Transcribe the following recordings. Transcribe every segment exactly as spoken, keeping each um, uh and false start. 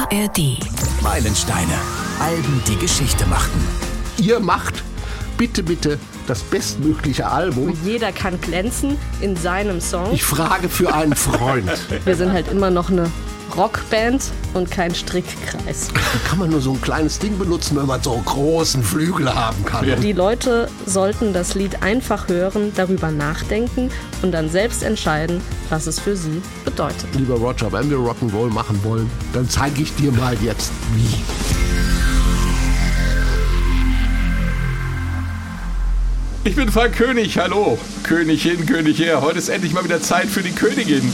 A R D. Meilensteine. Alben, die Geschichte machten. Ihr macht bitte, bitte das bestmögliche Album. Jeder kann glänzen in seinem Song. Ich frage für einen Freund. Wir sind halt immer noch eine Rockband und kein Strickkreis. Da kann man nur so ein kleines Ding benutzen, wenn man so einen großen Flügel haben kann. Die Leute sollten das Lied einfach hören, darüber nachdenken und dann selbst entscheiden, was es für sie bedeutet. Lieber Roger, wenn wir Rock'n'Roll machen wollen, dann zeige ich dir mal jetzt wie. Ich bin Frank König, hallo. Königin, König her. Heute ist endlich mal wieder Zeit für die Königin.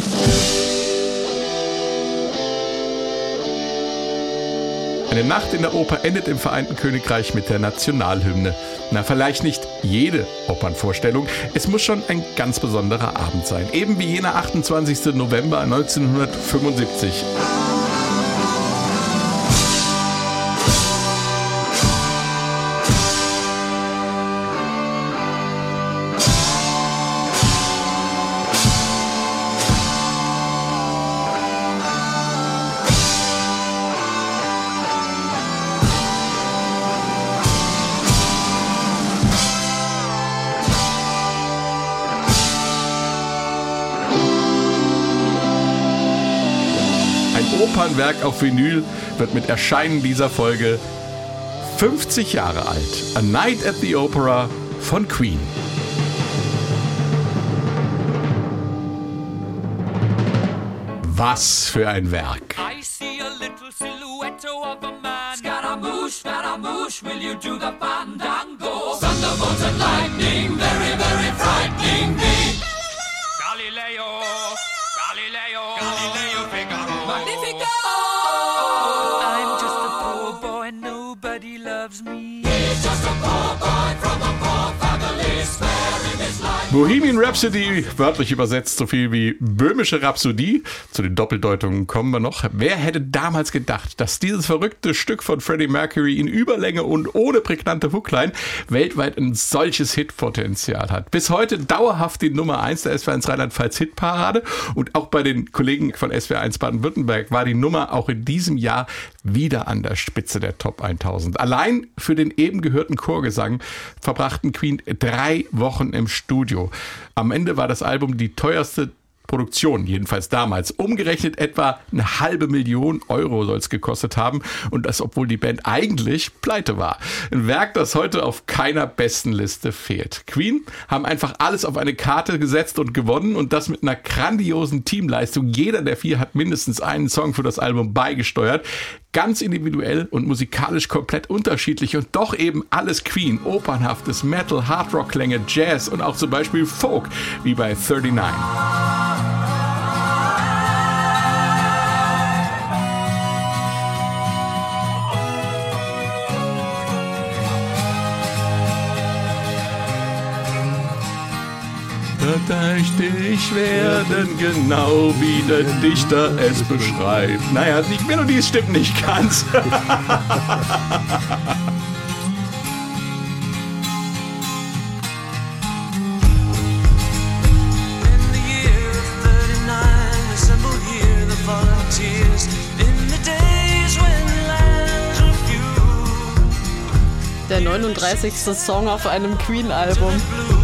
Eine Nacht in der Oper endet im Vereinten Königreich mit der Nationalhymne. Na, vielleicht nicht jede Opernvorstellung. Es muss schon ein ganz besonderer Abend sein. Eben wie jener achtundzwanzigsten November neunzehnhundertfünfundsiebzig. Opernwerk auf Vinyl wird mit Erscheinen dieser Folge fünfzig Jahre alt. A Night at the Opera von Queen. Was für ein Werk. I see a little silhouette of a man. Scaramouche, Scaramouche, will you do the fandango? Thunderbolt and lightning, very, very frightening me. Galileo, Galileo, Galileo Figaro. Magnifico! I'm just a poor boy, nobody loves me. He's just a poor boy from a poor family, sparing his life. Bohemian Rhapsody, wörtlich übersetzt so viel wie böhmische Rhapsodie. Zu den Doppeldeutungen kommen wir noch. Wer hätte damals gedacht, dass dieses verrückte Stück von Freddie Mercury in Überlänge und ohne prägnante Hookline weltweit ein solches Hitpotenzial hat? Bis heute dauerhaft die Nummer eins der S W R eins Rheinland-Pfalz Hitparade und auch bei den Kollegen von S W R eins Baden-Württemberg war die Nummer auch in diesem Jahr wieder an der Spitze der Top tausend. Allein für den eben gehörten Chorgesang verbrachten Queen drei Wochen im Studio. Am Ende war das Album die teuerste Produktion, jedenfalls damals. Umgerechnet etwa eine halbe Million Euro soll es gekostet haben und das, obwohl die Band eigentlich pleite war. Ein Werk, das heute auf keiner besten Liste fehlt. Queen haben einfach alles auf eine Karte gesetzt und gewonnen und das mit einer grandiosen Teamleistung. Jeder der vier hat mindestens einen Song für das Album beigesteuert. Ganz individuell und musikalisch komplett unterschiedlich und doch eben alles Queen. Opernhaftes, Metal, Hardrock-Klänge, Jazz und auch zum Beispiel Folk, wie bei neununddreißig. Verdächtig werden, genau wie der Dichter es beschreibt. Naja, die Melodie stimmt nicht ganz. Der neununddreißigste Song auf einem Queen-Album.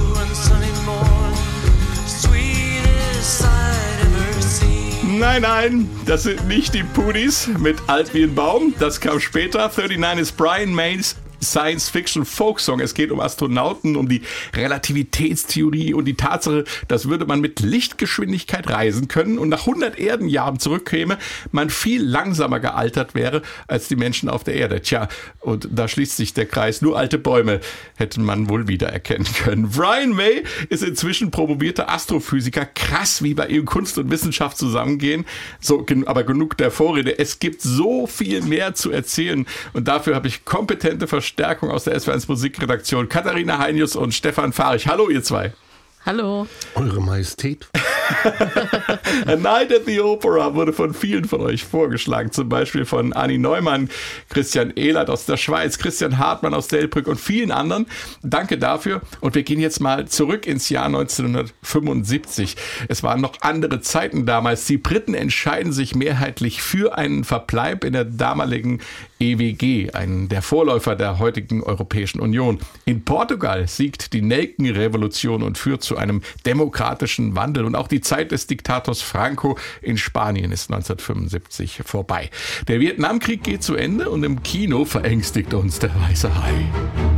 Nein, nein, das sind nicht die Pudis mit Alt wie ein Baum. Das kam später. neununddreißig ist Brian Mays Science-Fiction-Folk-Song. Es geht um Astronauten, um die Relativitätstheorie und die Tatsache, dass würde man mit Lichtgeschwindigkeit reisen können und nach hundert Erdenjahren zurückkäme, man viel langsamer gealtert wäre als die Menschen auf der Erde. Tja, und da schließt sich der Kreis. Nur alte Bäume hätte man wohl wiedererkennen können. Brian May ist inzwischen promovierter Astrophysiker. Krass, wie bei ihm Kunst und Wissenschaft zusammengehen. So, aber genug der Vorrede. Es gibt so viel mehr zu erzählen und dafür habe ich kompetente Verstärkung aus der S W R eins Musikredaktion. Katharina Heinius und Stefan Fahrig. Hallo, ihr zwei. Hallo. Eure Majestät. A Night at the Opera wurde von vielen von euch vorgeschlagen, zum Beispiel von Anni Neumann, Christian Ehlert aus der Schweiz, Christian Hartmann aus Delbrück und vielen anderen. Danke dafür. Und wir gehen jetzt mal zurück ins Jahr neunzehnhundertfünfundsiebzig. Es waren noch andere Zeiten damals. Die Briten entscheiden sich mehrheitlich für einen Verbleib in der damaligen E W G, einen der Vorläufer der heutigen Europäischen Union. In Portugal siegt die Nelkenrevolution und führt zu einem demokratischen Wandel. Und auch die Zeit des Diktators Franco in Spanien ist neunzehnhundertfünfundsiebzig vorbei. Der Vietnamkrieg geht zu Ende und im Kino verängstigt uns der weiße Hai.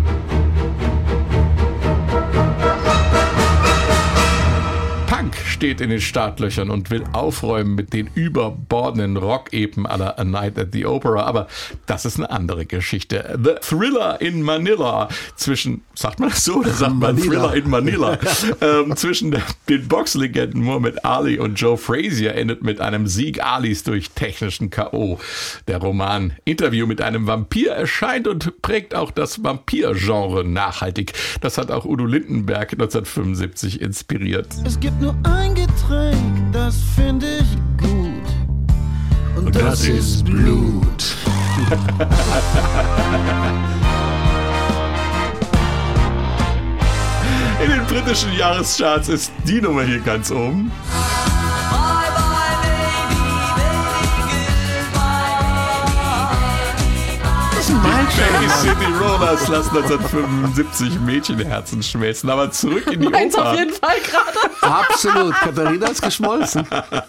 Punk steht in den Startlöchern und will aufräumen mit den überbordenden Rock-Epen à la A Night at the Opera. Aber das ist eine andere Geschichte. The Thriller in Manila zwischen, sagt man das so, oder sagt man Manila. Thriller in Manila? ähm, zwischen den Boxlegenden Muhammad Ali und Joe Frazier endet mit einem Sieg Alis durch technischen K O. Der Roman Interview mit einem Vampir erscheint und prägt auch das Vampir-Genre nachhaltig. Das hat auch Udo Lindenberg neunzehnhundertfünfundsiebzig inspiriert. Es gibt nur ein Getränk, das finde ich gut. Und, Und das, das ist Blut. In den britischen Jahrescharts ist die Nummer hier ganz oben. Bay City Rollers lassen neunzehnhundertfünfundsiebzig Mädchenherzen schmelzen. Aber zurück in die Meins Oper. auf jeden Fall gerade. Absolut. Katharina ist geschmolzen.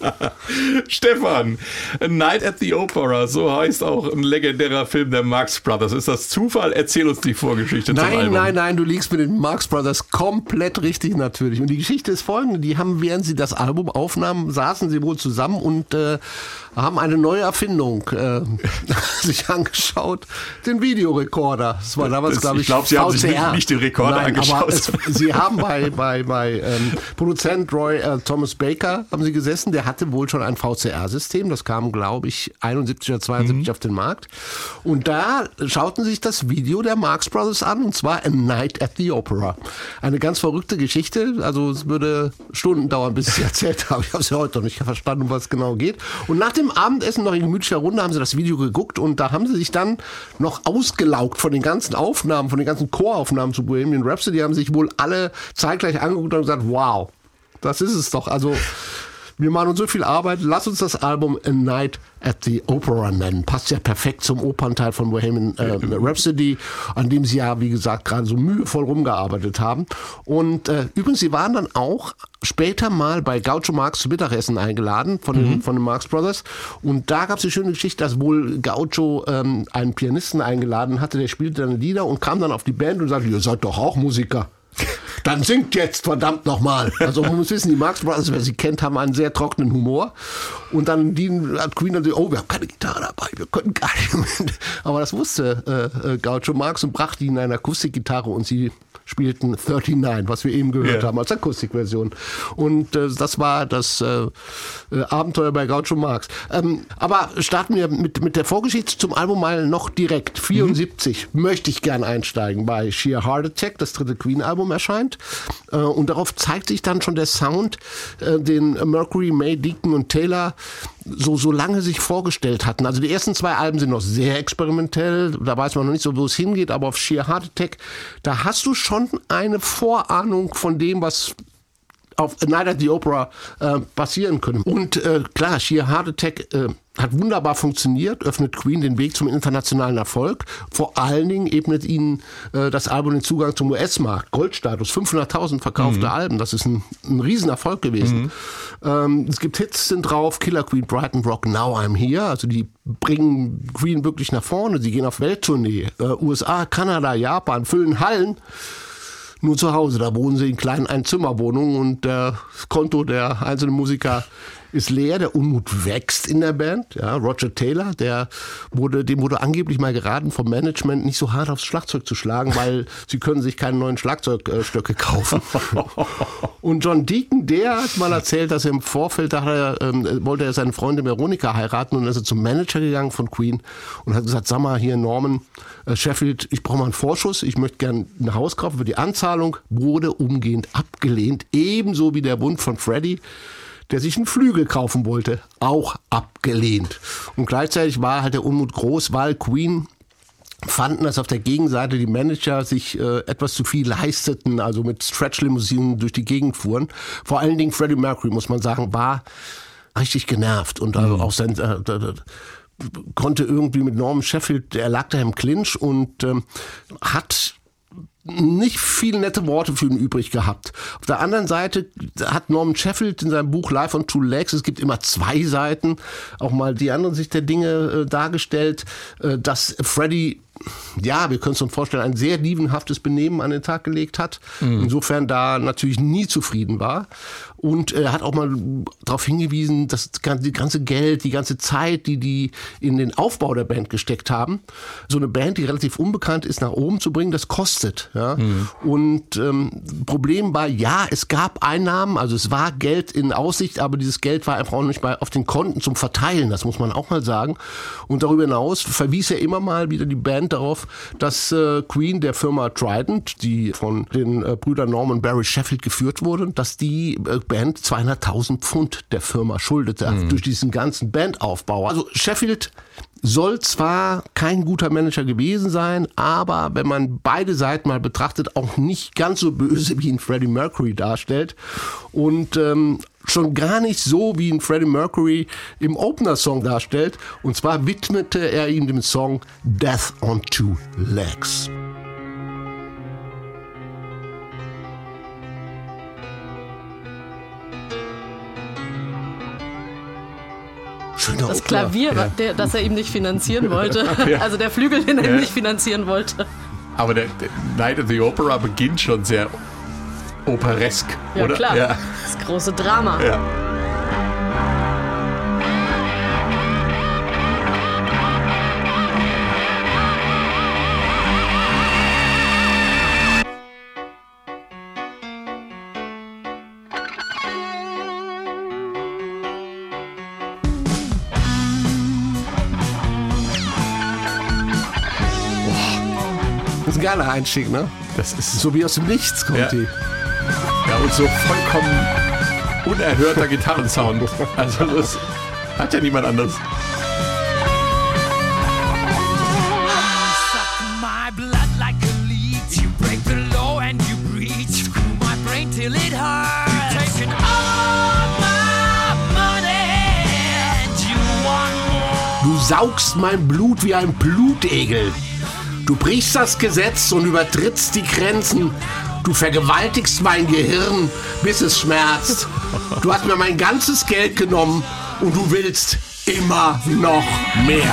Stefan, A Night at the Opera, so heißt auch ein legendärer Film der Marx Brothers. Ist das Zufall? Erzähl uns die Vorgeschichte zum Nein, Album. nein, nein, du liegst mit den Marx Brothers komplett richtig natürlich. Und die Geschichte ist folgende, die haben, während sie das Album aufnahmen, saßen sie wohl zusammen und äh, haben eine neue Erfindung äh, sich angeschaut, den Videorekorder. Das war damals, glaube ich, Ich glaube, sie haben sich nicht, nicht den Rekorder Nein, angeschaut. aber es, sie haben bei, bei, bei ähm, Produzent Roy äh, Thomas Baker haben sie gesessen, der hatte wohl schon ein V C R-System, das kam, glaube ich, einundsiebzig oder zweiundsiebzig mhm. auf den Markt. Und da schauten sie sich das Video der Marx Brothers an, und zwar A Night at the Opera. Eine ganz verrückte Geschichte, also es würde Stunden dauern, bis ich sie erzählt habe. Ich habe es ja heute noch nicht verstanden, um was es genau geht. Und nach dem Abendessen noch in gemütlicher Runde haben sie das Video geguckt und da haben sie sich dann noch ausgelaugt von den ganzen Aufnahmen, von den ganzen Choraufnahmen zu Bohemian Rhapsody, haben sich wohl alle zeitgleich angeguckt und gesagt, wow, das ist es doch. Also wir machen uns so viel Arbeit, lass uns das Album A Night at the Opera nennen. Passt ja perfekt zum Opernteil von Bohemian äh, Rhapsody, an dem sie ja, wie gesagt, gerade so mühevoll rumgearbeitet haben. Und äh, übrigens, sie waren dann auch später mal bei Groucho Marx zum Mittagessen eingeladen von den, mhm. von den Marx Brothers. Und da gab es die schöne Geschichte, dass wohl Groucho ähm, einen Pianisten eingeladen hatte, der spielte dann Lieder und kam dann auf die Band und sagte, ihr seid doch auch Musiker. Dann singt jetzt, verdammt nochmal. Also man muss wissen, die Marx Brothers, wer sie kennt, haben einen sehr trockenen Humor. Und dann die, hat Queen dann gesagt, oh, wir haben keine Gitarre dabei, wir können gar nicht. Aber das wusste äh, Groucho Marx und brachte ihnen eine Akustikgitarre und sie spielten neununddreißig, was wir eben gehört yeah. haben, als Akustikversion. Und äh, das war das äh, äh, Abenteuer bei Groucho Marx. Ähm, aber starten wir mit, mit der Vorgeschichte zum Album mal noch direkt. vierundsiebzig mhm. möchte ich gern einsteigen bei Sheer Heart Attack, das dritte Queen-Album erscheint. Äh, und darauf zeigt sich dann schon der Sound, äh, den Mercury, May, Deacon und Taylor so, so lange sich vorgestellt hatten. Also die ersten zwei Alben sind noch sehr experimentell, da weiß man noch nicht so, wo es hingeht, aber auf Sheer Heart Attack, da hast du schon eine Vorahnung von dem, was auf A Night at the Opera äh, passieren können. Und äh, klar, Sheer Heart Attack äh, hat wunderbar funktioniert, öffnet Queen den Weg zum internationalen Erfolg. Vor allen Dingen ebnet ihnen äh, das Album den Zugang zum U S-Markt. Goldstatus, fünfhunderttausend verkaufte mhm. Alben, das ist ein, ein Riesenerfolg gewesen. Mhm. Ähm, es gibt Hits sind drauf, Killer Queen, Brighton Rock, Now I'm Here. Also die bringen Queen wirklich nach vorne. Sie gehen auf Welttournee. Äh, U S A, Kanada, Japan, füllen Hallen. Nur zu Hause, da wohnen sie in kleinen Einzimmerwohnungen und das Konto der einzelnen Musiker ist leer, der Unmut wächst in der Band. Ja, Roger Taylor, der wurde, dem wurde angeblich mal geraten vom Management, nicht so hart aufs Schlagzeug zu schlagen, weil sie können sich keine neuen Schlagzeugstöcke kaufen. Und John Deacon, der hat mal erzählt, dass er im Vorfeld dachte, er, ähm, wollte er seine Freundin Veronica heiraten und dann ist er zum Manager gegangen von Queen und hat gesagt, sag mal hier Norman äh, Sheffield, ich brauche mal einen Vorschuss, ich möchte gerne ein Haus kaufen für die Anzahlung, wurde umgehend abgelehnt, ebenso wie der Wunsch von Freddie, der sich einen Flügel kaufen wollte, auch abgelehnt. Und gleichzeitig war halt der Unmut groß, weil Queen fanden, dass auf der Gegenseite die Manager sich äh, etwas zu viel leisteten, also mit Stretch-Limousinen durch die Gegend fuhren. Vor allen Dingen Freddie Mercury, muss man sagen, war richtig genervt und also auch sein... Äh, konnte irgendwie mit Norman Sheffield, er lag da im Clinch und ähm, hat nicht viele nette Worte für ihn übrig gehabt. Auf der anderen Seite hat Norman Sheffield in seinem Buch Life on Two Legs, es gibt immer zwei Seiten, auch mal die andere Sicht der Dinge äh, dargestellt, äh, dass Freddie, ja, wir können uns uns vorstellen, ein sehr dievenhaftes Benehmen an den Tag gelegt hat. Mhm. Insofern da natürlich nie zufrieden war. Und er hat auch mal darauf hingewiesen, dass die ganze Geld, die ganze Zeit, die die in den Aufbau der Band gesteckt haben, so eine Band, die relativ unbekannt ist, nach oben zu bringen, das kostet. Ja? Mhm. Und ähm, Problem war, ja, es gab Einnahmen, also es war Geld in Aussicht, aber dieses Geld war einfach auch nicht mal auf den Konten zum Verteilen, das muss man auch mal sagen. Und darüber hinaus verwies er immer mal wieder die Band darauf, dass äh, Queen der Firma Trident, die von den äh, Brüdern Norman Barry Sheffield geführt wurde, dass die äh, Band zweihunderttausend Pfund der Firma schuldete, mhm. durch diesen ganzen Bandaufbau. Also Sheffield soll zwar kein guter Manager gewesen sein, aber wenn man beide Seiten mal betrachtet, auch nicht ganz so böse, wie ihn Freddie Mercury darstellt. Und ähm, schon gar nicht so, wie ihn Freddie Mercury im Opener-Song darstellt. Und zwar widmete er ihm den Song Death on Two Legs. Schöner das Klavier, ja. der, das er ihm nicht finanzieren wollte. Ja. Also der Flügel, den er ja. ihm nicht finanzieren wollte. Aber der, der Night at the Opera beginnt schon sehr operesk, ja, oder? Klar. Ja, das große Drama. Ja. Das ist ein geiler Einstieg, ne? Das ist so wie aus dem Nichts kommt ja. die. Ja, und so vollkommen unerhörter Gitarrensound. Also das hat ja niemand anderes. Du saugst mein Blut wie ein Blutegel. Du brichst das Gesetz und übertrittst die Grenzen. Du vergewaltigst mein Gehirn, bis es schmerzt. Du hast mir mein ganzes Geld genommen und du willst immer noch mehr.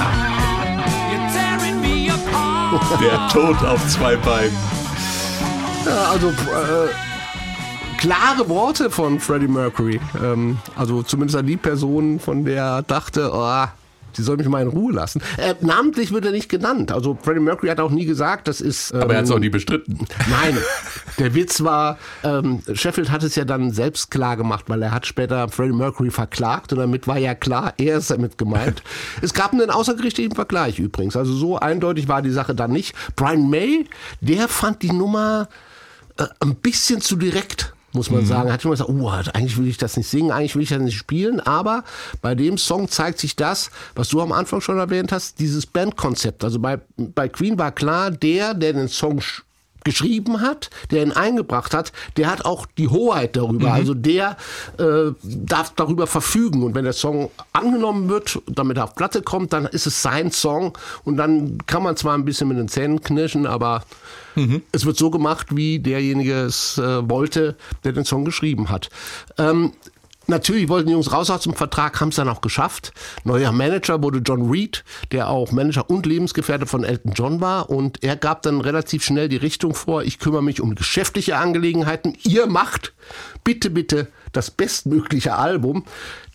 Der Tod auf zwei Beinen. Ja, also äh, klare Worte von Freddie Mercury. Ähm, also zumindest an die Person, von der er dachte, oh, die soll mich mal in Ruhe lassen. Äh, namentlich wird er nicht genannt. Also Freddie Mercury hat auch nie gesagt, das ist... Ähm, Aber er hat es auch nie bestritten. Nein, der Witz war, ähm, Sheffield hat es ja dann selbst klar gemacht, weil er hat später Freddie Mercury verklagt und damit war ja klar, er ist damit gemeint. Es gab einen außergerichtlichen Vergleich übrigens. Also so eindeutig war die Sache dann nicht. Brian May, der fand die Nummer äh, ein bisschen zu direkt, muss man mhm. sagen. Er hat immer gesagt, oh, eigentlich will ich das nicht singen, eigentlich will ich das nicht spielen, aber bei dem Song zeigt sich das, was du am Anfang schon erwähnt hast, dieses Bandkonzept. Also bei, bei Queen war klar, der, der den Song sch- geschrieben hat, der ihn eingebracht hat, der hat auch die Hoheit darüber. Mhm. Also der äh, darf darüber verfügen. Und wenn der Song angenommen wird, damit er auf Platte kommt, dann ist es sein Song. Und dann kann man zwar ein bisschen mit den Zähnen knirschen, aber mhm. es wird so gemacht, wie derjenige es äh, wollte, der den Song geschrieben hat. Ähm, Natürlich wollten die Jungs raus aus dem Vertrag, haben es dann auch geschafft. Neuer Manager wurde John Reid, der auch Manager und Lebensgefährte von Elton John war. Und er gab dann relativ schnell die Richtung vor, ich kümmere mich um geschäftliche Angelegenheiten. Ihr macht bitte, bitte das bestmögliche Album.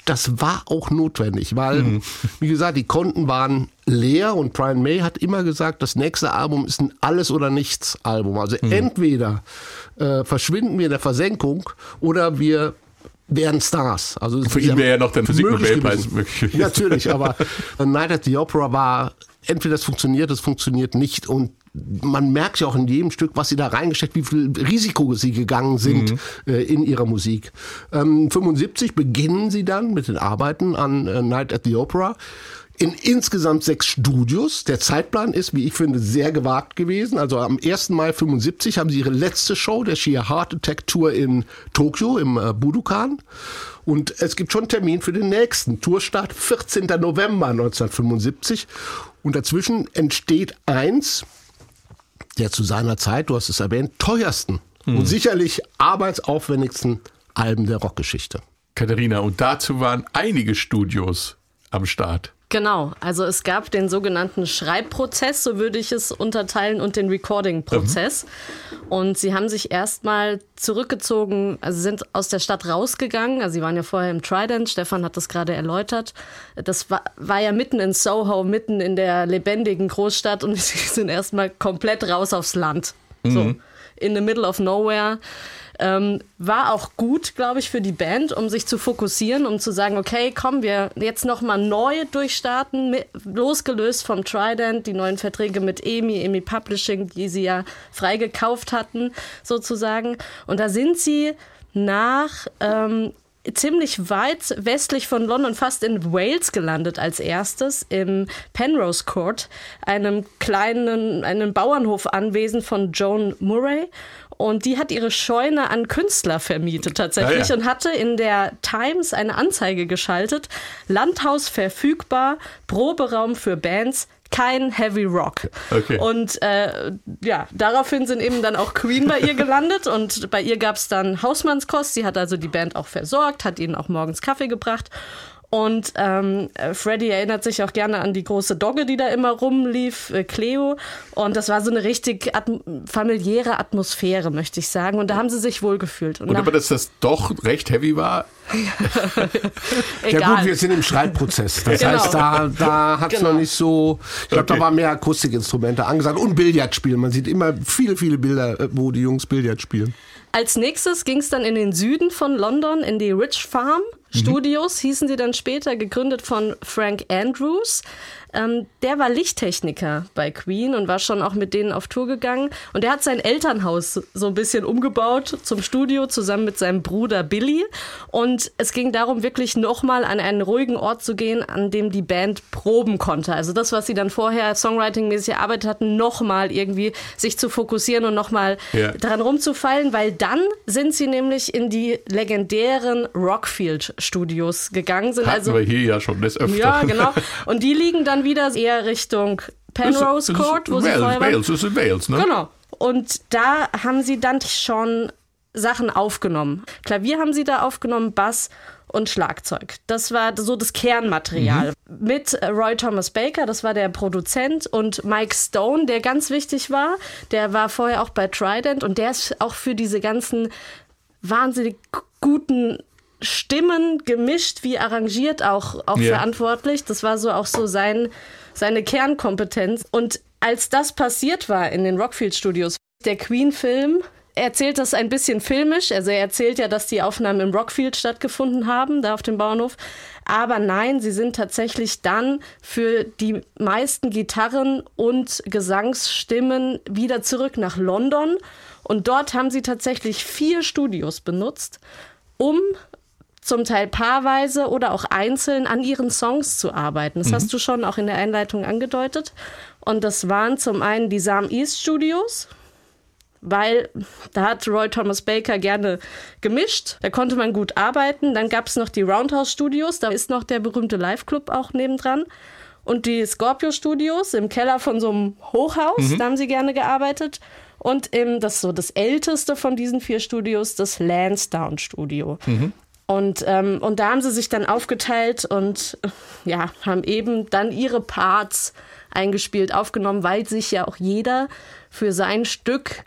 das war auch notwendig, weil, mhm. wie gesagt, die Konten waren leer und Brian May hat immer gesagt, das nächste Album ist ein Alles-oder-Nichts-Album. Also mhm. entweder äh, verschwinden wir in der Versenkung oder wir werden Stars. Also für ihn wäre ja noch der Physik-Nobelpreis möglich. Natürlich, aber Night at the Opera war, entweder es funktioniert, es funktioniert nicht und man merkt ja auch in jedem Stück, was sie da reingesteckt, wie viel Risiko sie gegangen sind mhm. äh, in ihrer Musik. Ähm, fünfundsiebzig beginnen sie dann mit den Arbeiten an äh, Night at the Opera. In insgesamt sechs Studios. Der Zeitplan ist, wie ich finde, sehr gewagt gewesen. Also am ersten Mai fünfundsiebzig haben sie ihre letzte Show, der Sheer Heart Attack Tour in Tokio, im äh, Budokan. Und es gibt schon einen Termin für den nächsten Tourstart, vierzehnten November neunzehnhundertfünfundsiebzig. Und dazwischen entsteht eins der zu seiner Zeit, du hast es erwähnt, teuersten hm. und sicherlich arbeitsaufwendigsten Alben der Rockgeschichte. Katharina, und dazu waren einige Studios am Start. Genau, also es gab den sogenannten Schreibprozess, so würde ich es unterteilen, und den Recording-Prozess. Mhm. Und sie haben sich erstmal zurückgezogen, also sind aus der Stadt rausgegangen. Also sie waren ja vorher im Trident, Stefan hat das gerade erläutert. Das war, war ja mitten in Soho, mitten in der lebendigen Großstadt und sie sind erstmal komplett raus aufs Land. Mhm. So, in the middle of nowhere. Ähm, war auch gut, glaube ich, für die Band, um sich zu fokussieren, um zu sagen, okay, komm, wir jetzt nochmal neu durchstarten, mit, losgelöst vom Trident, die neuen Verträge mit E M I, E M I Publishing, die sie ja freigekauft hatten, sozusagen. Und da sind sie nach ähm, ziemlich weit westlich von London, fast in Wales gelandet als erstes, im Penrose Court, einem kleinen, einem Bauernhofanwesen von Joan Murray. Und die hat ihre Scheune an Künstler vermietet tatsächlich ja, ja. und hatte in der Times eine Anzeige geschaltet. Landhaus verfügbar, Proberaum für Bands, kein Heavy Rock. Okay. Und äh, ja, daraufhin sind eben dann auch Queen bei ihr gelandet und bei ihr gab es dann Hausmannskost. Sie hat also die Band auch versorgt, hat ihnen auch morgens Kaffee gebracht. Und ähm, Freddie erinnert sich auch gerne an die große Dogge, die da immer rumlief, äh, Cleo. Und das war so eine richtig atm- familiäre Atmosphäre, möchte ich sagen. Und da haben sie sich wohlgefühlt. Und, Und aber, dass das doch recht heavy war? Ja gut, wir sind im Schreibprozess. Das genau. heißt, da, da hat es genau. noch nicht so... Ich glaube, okay. da waren mehr Akustikinstrumente angesagt und Billard spielen. Man sieht immer viele, viele Bilder, wo die Jungs Billard spielen. Als nächstes ging es dann in den Süden von London, in die Rich Farm Studios, mhm. hießen sie dann später, gegründet von Frank Andrews. Ähm, der war Lichttechniker bei Queen und war schon auch mit denen auf Tour gegangen. Und der hat sein Elternhaus so ein bisschen umgebaut zum Studio, zusammen mit seinem Bruder Billy. Und es ging darum, wirklich nochmal an einen ruhigen Ort zu gehen, an dem die Band proben konnte. Also das, was sie dann vorher songwriting-mäßig erarbeitet hatten, nochmal irgendwie sich zu fokussieren und nochmal ja. dran rumzufallen, weil dann sind sie nämlich in die legendären Rockfield-Studios gegangen. Sind Hatten also, wir hier ja schon des Öfteren. Ja, genau. Und die liegen dann wieder eher Richtung Penrose Court, wo sie vorher waren. Wales ist in Wales, ne? Genau. Und da haben sie dann schon Sachen aufgenommen. Klavier haben sie da aufgenommen, Bass und Schlagzeug. Das war so das Kernmaterial. Mhm. Mit Roy Thomas Baker, das war der Produzent, und Mike Stone, der ganz wichtig war. Der war vorher auch bei Trident und der ist auch für diese ganzen wahnsinnig guten Stimmen, gemischt wie arrangiert, auch, auch yeah. verantwortlich. Das war so auch so sein, seine Kernkompetenz. Und als das passiert war in den Rockfield Studios, der Queen-Film, er erzählt das ein bisschen filmisch. Also er erzählt ja, dass die Aufnahmen im Rockfield stattgefunden haben, da auf dem Bauernhof. Aber nein, sie sind tatsächlich dann für die meisten Gitarren und Gesangsstimmen wieder zurück nach London. Und dort haben sie tatsächlich vier Studios benutzt, um zum Teil paarweise oder auch einzeln an ihren Songs zu arbeiten. Das mhm. hast du schon auch in der Einleitung angedeutet. Und das waren zum einen die Sam East Studios, weil da hat Roy Thomas Baker gerne gemischt. Da konnte man gut arbeiten. Dann gab es noch die Roundhouse Studios, da ist noch der berühmte Live-Club auch nebendran. Und die Scorpio Studios im Keller von so einem Hochhaus, mhm. da haben sie gerne gearbeitet. Und im, das ist so das älteste von diesen vier Studios, das Lansdowne Studio. Mhm. Und, ähm, und da haben sie sich dann aufgeteilt und ja, haben eben dann ihre Parts eingespielt, aufgenommen, weil sich ja auch jeder für sein Stück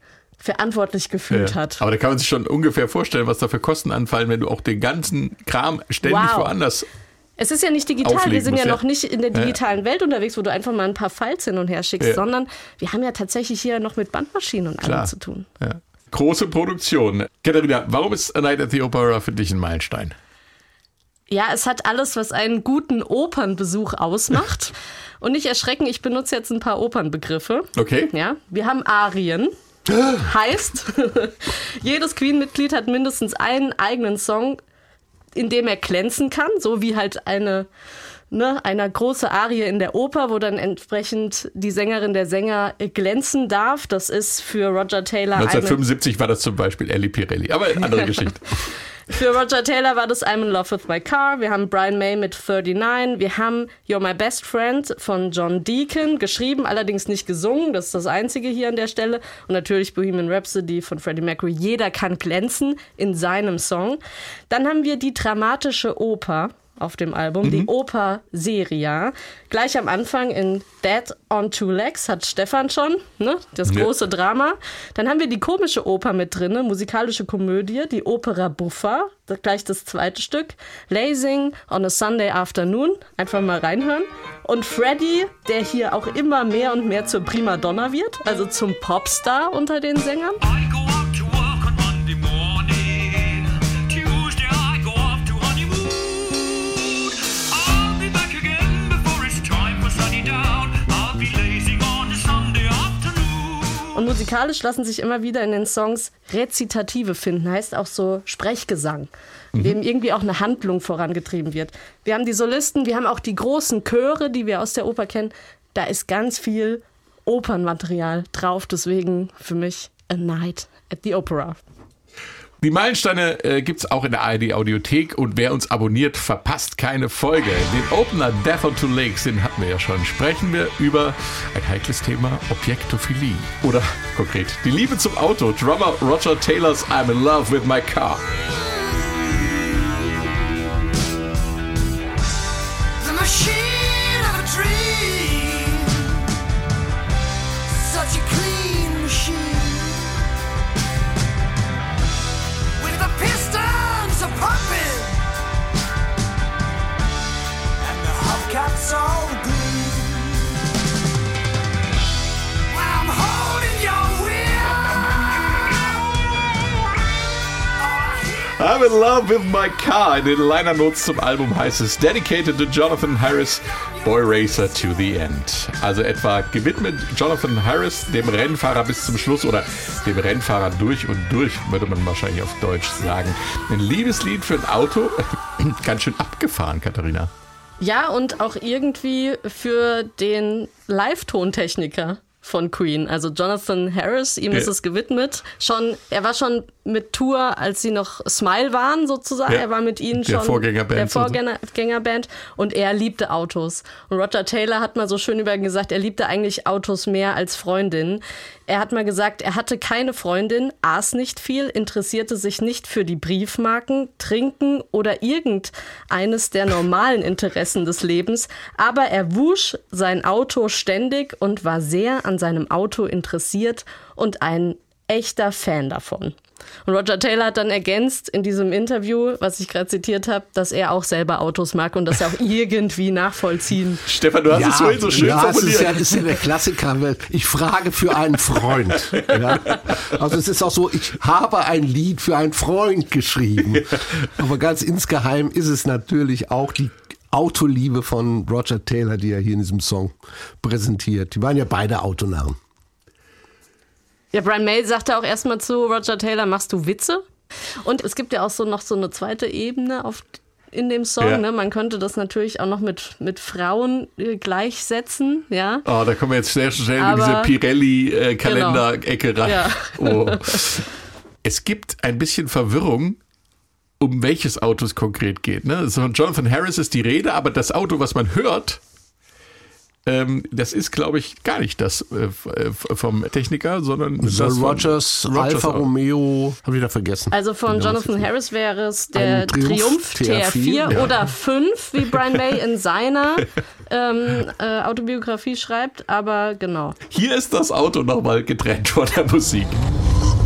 verantwortlich gefühlt Ja. hat. Aber da kann man sich schon ungefähr vorstellen, was da für Kosten anfallen, wenn du auch den ganzen Kram ständig Wow. woanders... Es ist ja nicht digital, auflegen wir sind muss, ja ja. noch nicht in der digitalen Welt unterwegs, wo du einfach mal ein paar Files hin und her schickst, Ja. sondern wir haben ja tatsächlich hier noch mit Bandmaschinen und Klar. allem zu tun. Ja. Große Produktion. Katharina, warum ist A Night at the Opera für dich ein Meilenstein? Ja, es hat alles, was einen guten Opernbesuch ausmacht. Und nicht erschrecken, ich benutze jetzt ein paar Opernbegriffe. Okay. Ja, wir haben Arien. Heißt, jedes Queen-Mitglied hat mindestens einen eigenen Song, in dem er glänzen kann, so wie halt eine, ne, eine große Arie in der Oper, wo dann entsprechend die Sängerin, der Sänger glänzen darf. Das ist für Roger Taylor eine... neunzehnhundertfünfundsiebzig war das zum Beispiel Ellie Pirelli, aber andere Geschichte. Für Roger Taylor war das I'm in Love with My Car. Wir haben Brian May mit neununddreißig. Wir haben You're My Best Friend von John Deacon, geschrieben, allerdings nicht gesungen. Das ist das Einzige hier an der Stelle. Und natürlich Bohemian Rhapsody von Freddie Mercury. Jeder kann glänzen in seinem Song. Dann haben wir die dramatische Oper auf dem Album, mhm. die Oper Seria. Gleich am Anfang in Dead on Two Legs hat Stefan schon, ne, das Ja. große Drama. Dann haben wir die komische Oper mit drin, musikalische Komödie, die Opera Buffa, das gleich das zweite Stück. Lazing on a Sunday Afternoon, einfach mal reinhören. Und Freddie, der hier auch immer mehr und mehr zur Primadonna wird, also zum Popstar unter den Sängern. I go out to work on Monday morning. Tuesday I go off to honeymoon. I'll be back again before it's time for sunny down. I'll be lazing on a Sunday afternoon. Und musikalisch lassen sich immer wieder in den Songs Rezitative finden, heißt auch so Sprechgesang, in dem irgendwie auch eine Handlung vorangetrieben wird. Wir haben die Solisten, wir haben auch die großen Chöre, die wir aus der Oper kennen. Da ist ganz viel Opernmaterial drauf, deswegen für mich A Night at the Opera. Die Meilensteine äh, gibt es auch in der A R D-Audiothek und wer uns abonniert, verpasst keine Folge. Den Opener Death on Two Lakes, den hatten wir ja schon. Sprechen wir über ein heikles Thema, Objektophilie. Oder konkret, die Liebe zum Auto. Drummer Roger Taylors I'm in Love with My Car. The machine of a dream, such a clean machine, with the pistons a pumping and the hubcaps all green. When I'm holding your wheel, I'm in Love with My Car. In den Liner Notes zum Album heißt es Dedicated to Jonathan Harris, Boy Racer to the End. Also etwa gewidmet Jonathan Harris, dem Rennfahrer bis zum Schluss oder dem Rennfahrer durch und durch, würde man wahrscheinlich auf Deutsch sagen. Ein Liebeslied für ein Auto. Ganz schön abgefahren, Katharina. Ja, und auch irgendwie für den Live-Tontechniker von Queen, also Jonathan Harris, ihm Ja. ist es gewidmet. Schon, er war schon mit Tour, als sie noch Smile waren sozusagen. Ja. Er war mit ihnen Der schon Vorgängerband der und so. Vorgängerband und er liebte Autos. Und Roger Taylor hat mal so schön über ihn gesagt, er liebte eigentlich Autos mehr als Freundinnen. Er hat mal gesagt, er hatte keine Freundin, aß nicht viel, interessierte sich nicht für die Briefmarken, Trinken oder irgendeines der normalen Interessen des Lebens, aber er wusch sein Auto ständig und war sehr an seinem Auto interessiert und ein echter Fan davon. Und Roger Taylor hat dann ergänzt in diesem Interview, was ich gerade zitiert habe, dass er auch selber Autos mag und das auch irgendwie nachvollziehen. Stefan, du hast es vorhin so schön ja, es ist formuliert. ja, das ist ja der Klassiker. Ich frage für einen Freund. Ja? Also es ist auch so, ich habe ein Lied für einen Freund geschrieben. Aber ganz insgeheim ist es natürlich auch die Autoliebe von Roger Taylor, die er hier in diesem Song präsentiert. Die waren ja beide Autonarren. Ja, Brian May sagte auch erstmal zu Roger Taylor, machst du Witze? Und es gibt ja auch so noch so eine zweite Ebene auf, in dem Song. Ja. Ne? Man könnte das natürlich auch noch mit, mit Frauen äh, gleichsetzen. Ja? Oh, da kommen wir jetzt sehr schnell in Aber- diese Pirelli-Kalender-Ecke rein. Ja. Oh. Es gibt ein bisschen Verwirrung, um welches Auto es konkret geht. Ne? So, Jonathan Harris ist die Rede, aber das Auto, was man hört, ähm, das ist, glaube ich, gar nicht das äh, vom Techniker, sondern Das das von Rogers, Rogers Alfa Auto. Romeo, habe ich wieder vergessen. Also von Genau, Jonathan das- Harris wäre es der Ein Triumph Triumph T R vier ja. oder fünf, wie Brian May in seiner ähm, äh, Autobiografie schreibt. Aber genau. Hier ist das Auto nochmal getrennt von der Musik.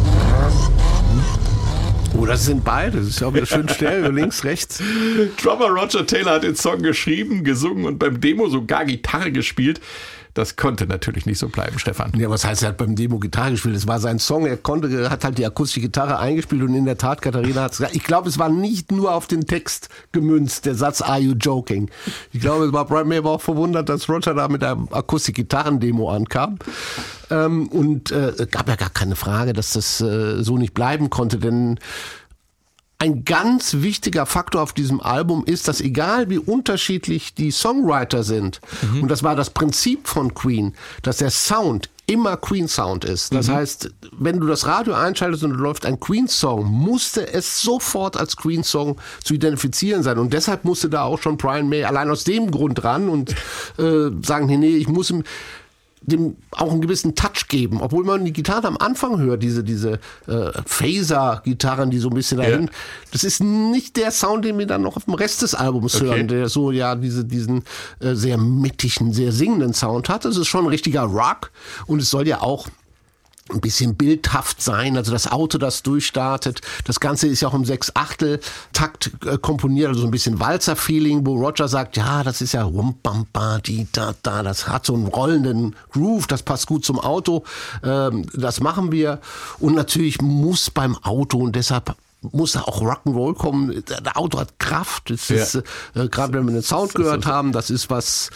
das sind beide. Das ist ja auch wieder schön Stereo, links, rechts. Drummer Roger Taylor hat den Song geschrieben, gesungen und beim Demo sogar Gitarre gespielt. Das konnte natürlich nicht so bleiben, Stefan. Ja, was heißt, er hat beim Demo Gitarre gespielt? Das war sein Song. Er konnte, hat halt die akustische Gitarre eingespielt und in der Tat, Katharina hat es gesagt, ich glaube, es war nicht nur auf den Text gemünzt, der Satz "Are you joking?" Ich glaube, es war Brian May war auch verwundert, dass Roger da mit der Akustik-Gitarren-Demo ankam. Ähm, und es äh, gab ja gar keine Frage, dass das äh, so nicht bleiben konnte, denn ein ganz wichtiger Faktor auf diesem Album ist, dass egal wie unterschiedlich die Songwriter sind, mhm. und das war das Prinzip von Queen, dass der Sound immer Queen-Sound ist. Das mhm. heißt, wenn du das Radio einschaltest und läuft ein Queen-Song, musste es sofort als Queen-Song zu identifizieren sein. Und deshalb musste da auch schon Brian May allein aus dem Grund ran und äh, sagen, nee, nee, ich muss ihm dem auch einen gewissen Touch geben, obwohl man die Gitarre am Anfang hört, diese diese äh, Phaser-Gitarren, die so ein bisschen dahin, ja. Das ist nicht der Sound, den wir dann noch auf dem Rest des Albums okay. hören, der so ja diese diesen äh, sehr mittigen, sehr singenden Sound hat. Es ist schon ein richtiger Rock und es soll ja auch ein bisschen bildhaft sein, also das Auto, das durchstartet. Das Ganze ist ja auch im Sechs-Achtel-Takt äh, komponiert, also so ein bisschen Walzer-Feeling, wo Roger sagt, ja, das ist ja rum-bam-ba-di-da-da, das hat so einen rollenden Groove, das passt gut zum Auto, ähm, das machen wir. Und natürlich muss beim Auto, und deshalb muss da auch Rock'n'Roll kommen, der Auto hat Kraft, das ja. ist, äh, gerade wenn wir den Sound gehört haben, das ist was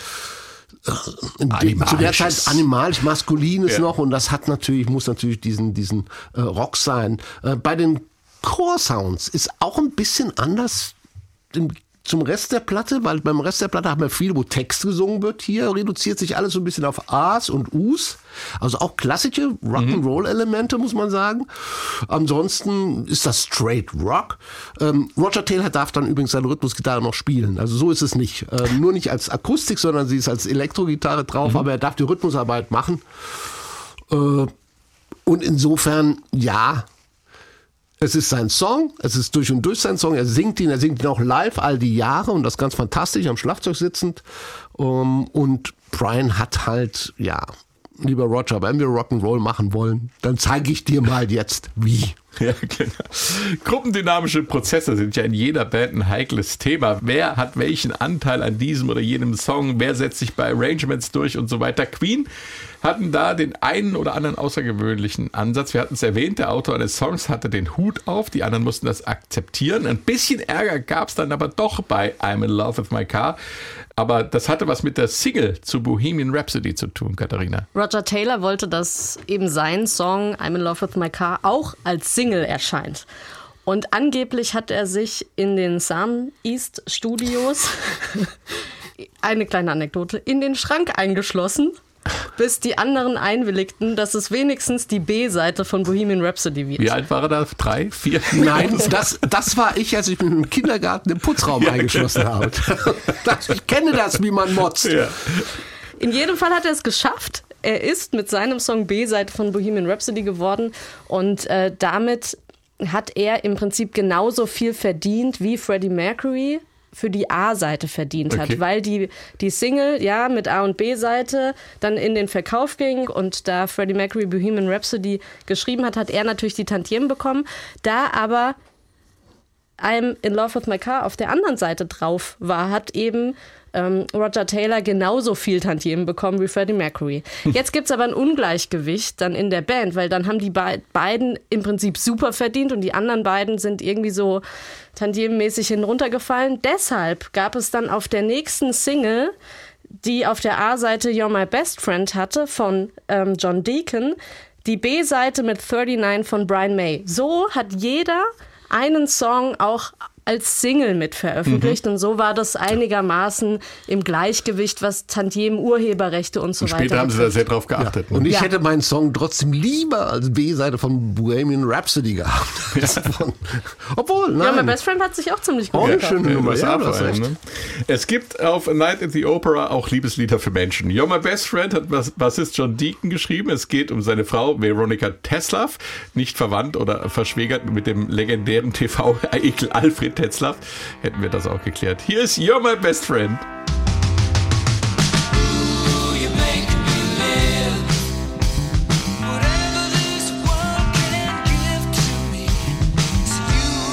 zu der Zeit animalisch, maskulin ist ja. noch, und das hat natürlich, muss natürlich diesen, diesen äh, Rock sein. Äh, bei den Core-Sounds ist auch ein bisschen anders im, zum Rest der Platte, weil beim Rest der Platte haben wir viel, wo Text gesungen wird. Hier reduziert sich alles so ein bisschen auf A's und U's. Also auch klassische Rock'n'Roll-Elemente, muss man sagen. Ansonsten ist das straight Rock. Ähm, Roger Taylor darf dann übrigens seine Rhythmusgitarre noch spielen. Also so ist es nicht. Ähm, nur nicht als Akustik, sondern sie ist als Elektrogitarre drauf, mhm. aber er darf die Rhythmusarbeit machen. Äh, und insofern, ja, es ist sein Song, es ist durch und durch sein Song, er singt ihn, er singt ihn auch live all die Jahre und das ganz fantastisch, am Schlagzeug sitzend. Um, und Brian hat halt, ja, lieber Roger, wenn wir Rock'n'Roll machen wollen, dann zeige ich dir mal jetzt, wie. Ja, genau. Gruppendynamische Prozesse sind ja in jeder Band ein heikles Thema. Wer hat welchen Anteil an diesem oder jenem Song? Wer setzt sich bei Arrangements durch und so weiter? Queen hatten da den einen oder anderen außergewöhnlichen Ansatz. Wir hatten es erwähnt, der Autor eines Songs hatte den Hut auf, die anderen mussten das akzeptieren. Ein bisschen Ärger gab es dann aber doch bei I'm in Love with My Car. Aber das hatte was mit der Single zu Bohemian Rhapsody zu tun, Katharina. Roger Taylor wollte, dass eben sein Song I'm in Love with My Car auch als Single erscheint. Und angeblich hat er sich in den Sam East Studios, eine kleine Anekdote, in den Schrank eingeschlossen, bis die anderen einwilligten, dass es wenigstens die B-Seite von Bohemian Rhapsody wird. Wie alt war er da? Drei? Vier? Nein, das, das war ich, als ich mich im Kindergarten im Putzraum ja, eingeschlossen genau. habe. Das, ich kenne das, wie man motzt. Ja. In jedem Fall hat er es geschafft. Er ist mit seinem Song B-Seite von Bohemian Rhapsody geworden und äh, damit hat er im Prinzip genauso viel verdient, wie Freddie Mercury für die A-Seite verdient hat, okay. weil die, die Single ja mit A- und B-Seite dann in den Verkauf ging und da Freddie Mercury Bohemian Rhapsody geschrieben hat, hat er natürlich die Tantiemen bekommen. Da aber I'm in Love with My Car auf der anderen Seite drauf war, hat eben ähm, Roger Taylor genauso viel Tantiemen bekommen wie Freddie Mercury. Jetzt gibt es aber ein Ungleichgewicht dann in der Band, weil dann haben die be- beiden im Prinzip super verdient und die anderen beiden sind irgendwie so tantiemenmäßig hinuntergefallen. Deshalb gab es dann auf der nächsten Single, die auf der A-Seite You're My Best Friend hatte, von ähm, John Deacon, die B-Seite mit neununddreißig von Brian May. So hat jeder einen Song auch als Single mit veröffentlicht. Mhm. Und so war das einigermaßen im Gleichgewicht, was Tantiemen, Urheberrechte und so und weiter. Später haben sie da sehr drauf geachtet. Ja. Und ich ja. hätte meinen Song trotzdem lieber als B-Seite von Bohemian Rhapsody gehabt. Ja. Von, obwohl, nein. Ja, mein Best Friend hat sich auch ziemlich gut oh, gekauft. schöne Nummer. Ja, Ja, ein, ne? Es gibt auf A Night at the Opera auch Liebeslieder für Menschen. You're My Best Friend hat Bassist John Deacon geschrieben. Es geht um seine Frau Veronica Tetzlaff, nicht verwandt oder verschwägert mit dem legendären T V-Ekel Alfred Tetzlaff. Hätten wir das auch geklärt. Hier ist You're My Best Friend. Whatever this world can give to me, it's you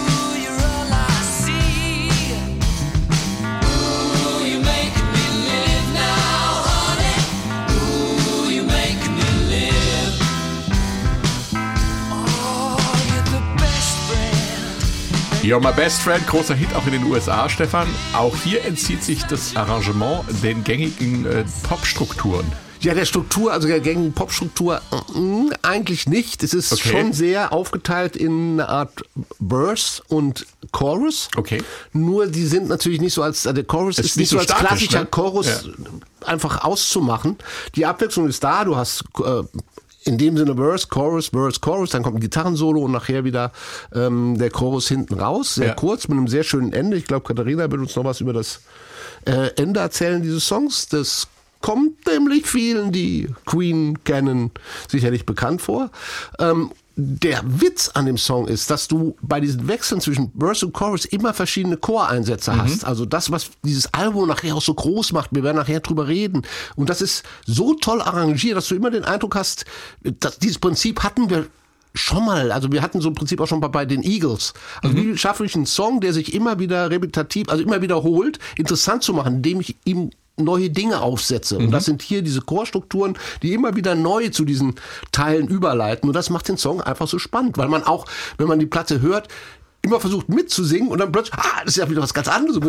You're My Best Friend, großer Hit auch in den U S A, Stefan. Auch hier entzieht sich das Arrangement den gängigen äh, Popstrukturen. Ja, der Struktur, also der gängigen Popstruktur, äh, eigentlich nicht. Es ist Okay. schon sehr aufgeteilt in eine Art Verse und Chorus. Okay. Nur die sind natürlich nicht so als, der Chorus Es ist nicht so als statisch, klassischer ne? Chorus Ja. einfach auszumachen. Die Abwechslung ist da, du hast äh, in dem Sinne Verse, Chorus, Verse, Chorus, dann kommt ein Gitarrensolo und nachher wieder ähm, der Chorus hinten raus. Sehr Ja. kurz, mit einem sehr schönen Ende. Ich glaube, Katharina wird uns noch was über das äh, Ende erzählen dieses Songs. Das kommt nämlich vielen, die Queen kennen, sicherlich bekannt vor. Ähm, der Witz an dem Song ist, dass du bei diesen Wechseln zwischen Verse und Chorus immer verschiedene Choreinsätze Mhm. hast. Also das, was dieses Album nachher auch so groß macht. Wir werden nachher drüber reden. Und das ist so toll arrangiert, dass du immer den Eindruck hast, dass dieses Prinzip hatten wir schon mal. Also wir hatten so ein Prinzip auch schon bei, bei den Eagles. Also wie schaffe ich einen Song, der sich immer wieder repetitiv, also immer wiederholt, interessant zu machen, indem ich ihm neue Dinge aufsetze. Und das sind hier diese Chorstrukturen, die immer wieder neu zu diesen Teilen überleiten. Und das macht den Song einfach so spannend, weil man auch, wenn man die Platte hört, immer versucht mitzusingen und dann plötzlich, ah, das ist ja wieder was ganz anderes.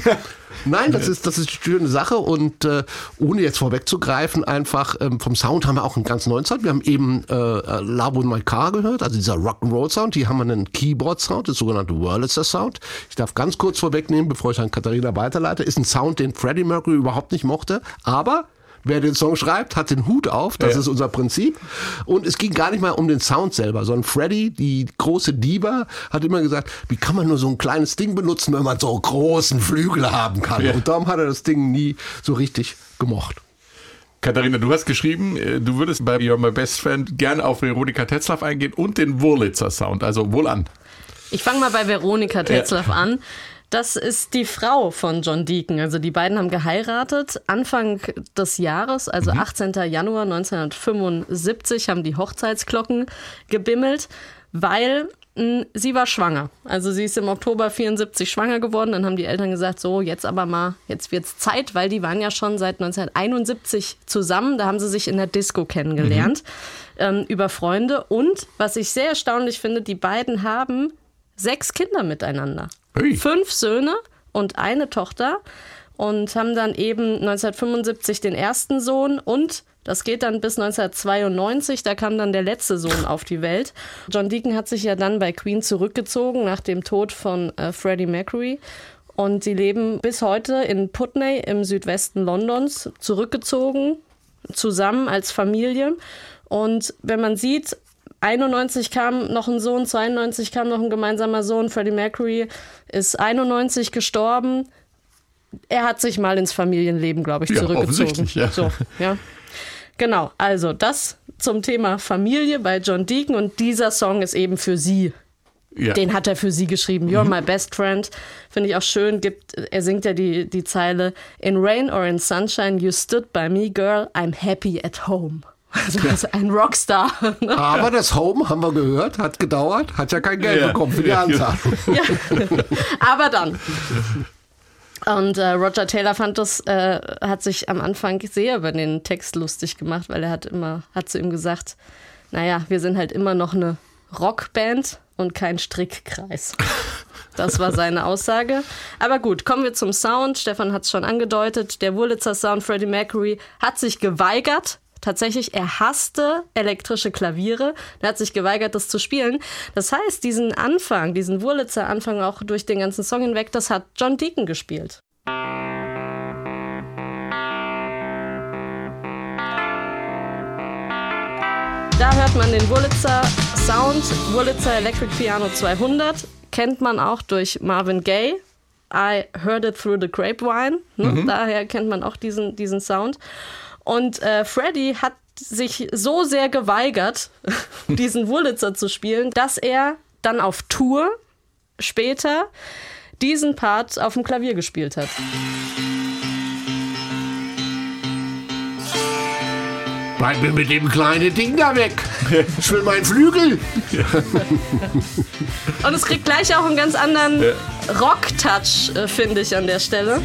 Nein, das ist, das ist eine schöne Sache und äh, ohne jetzt vorwegzugreifen, einfach ähm, vom Sound haben wir auch einen ganz neuen Sound. Wir haben eben äh, Love in My Car gehört, also dieser Rock'n'Roll-Sound. Hier haben wir einen Keyboard-Sound, das sogenannte Wurlitzer-Sound. Ich darf ganz kurz vorwegnehmen, bevor ich an Katharina weiterleite, ist ein Sound, den Freddie Mercury überhaupt nicht mochte, aber wer den Song schreibt, hat den Hut auf. Das Ja. ist unser Prinzip. Und es ging gar nicht mal um den Sound selber, sondern Freddie, die große Diva, hat immer gesagt, wie kann man nur so ein kleines Ding benutzen, wenn man so einen großen Flügel haben kann. Ja. Und darum hat er das Ding nie so richtig gemocht. Katharina, du hast geschrieben, äh, du würdest bei You're My Best Friend gerne auf Veronika Tetzlaff eingehen und den Wurlitzer Sound. Also wohl an. Ich fange mal bei Veronika Tetzlaff an. Das ist die Frau von John Deacon. Also die beiden haben geheiratet Anfang des Jahres, also achtzehnten Januar neunzehnhundertfünfundsiebzig, haben die Hochzeitsglocken gebimmelt, weil mh, sie war schwanger. Also sie ist im Oktober vierundsiebzig schwanger geworden. Dann haben die Eltern gesagt, so jetzt aber mal, jetzt wird's Zeit, weil die waren ja schon seit neunzehnhunderteinundsiebzig zusammen. Da haben sie sich in der Disco kennengelernt, ähm, über Freunde. Und was ich sehr erstaunlich finde, die beiden haben sechs Kinder miteinander. Ui. Fünf Söhne und eine Tochter und haben dann eben neunzehnhundertfünfundsiebzig den ersten Sohn und das geht dann bis neunzehnhundertzweiundneunzig, da kam dann der letzte Sohn auf die Welt. John Deacon hat sich ja dann bei Queen zurückgezogen nach dem Tod von äh, Freddie Mercury und sie leben bis heute in Putney im Südwesten Londons, zurückgezogen, zusammen als Familie. Und wenn man sieht, einundneunzig kam noch ein Sohn, zweiundneunzig kam noch ein gemeinsamer Sohn. Freddie Mercury ist einundneunzig gestorben. Er hat sich mal ins Familienleben, glaube ich, Ja, zurückgezogen. offensichtlich, ja. So, ja. Genau, also das zum Thema Familie bei John Deacon und dieser Song ist eben für sie. Ja. Den hat er für sie geschrieben. You're my best friend. Finde ich auch schön. Gibt, er singt ja die, die Zeile In rain or in sunshine, you stood by me, girl, I'm happy at home. Also das ist ein Rockstar. Aber das Home, haben wir gehört, hat gedauert, hat ja kein Geld Ja. bekommen für die Ja. Anzahlung. Ja. Aber dann. Und äh, Roger Taylor fand das, äh, hat sich am Anfang sehr über den Text lustig gemacht, weil er hat immer, hat zu ihm gesagt, naja, wir sind halt immer noch eine Rockband und kein Strickkreis. Das war seine Aussage. Aber gut, kommen wir zum Sound. Stefan hat es schon angedeutet. Der Wurlitzer Sound, Freddie Mercury, hat sich geweigert. Tatsächlich, er hasste elektrische Klaviere. Er hat sich geweigert, das zu spielen. Das heißt, diesen Anfang, diesen Wurlitzer Anfang auch durch den ganzen Song hinweg, das hat John Deacon gespielt. Da hört man den Wurlitzer Sound, Wurlitzer Electric Piano zweihundert, kennt man auch durch Marvin Gaye. I heard it through the grapevine. Ne? Mhm. Daher kennt man auch diesen, diesen Sound. Und äh, Freddie hat sich so sehr geweigert, diesen Wurlitzer zu spielen, dass er dann auf Tour später diesen Part auf dem Klavier gespielt hat. Bleib mir mit dem kleinen Ding da weg. Ich will meinen Flügel. Und es kriegt gleich auch einen ganz anderen Rock-Touch, äh, finde ich, an der Stelle.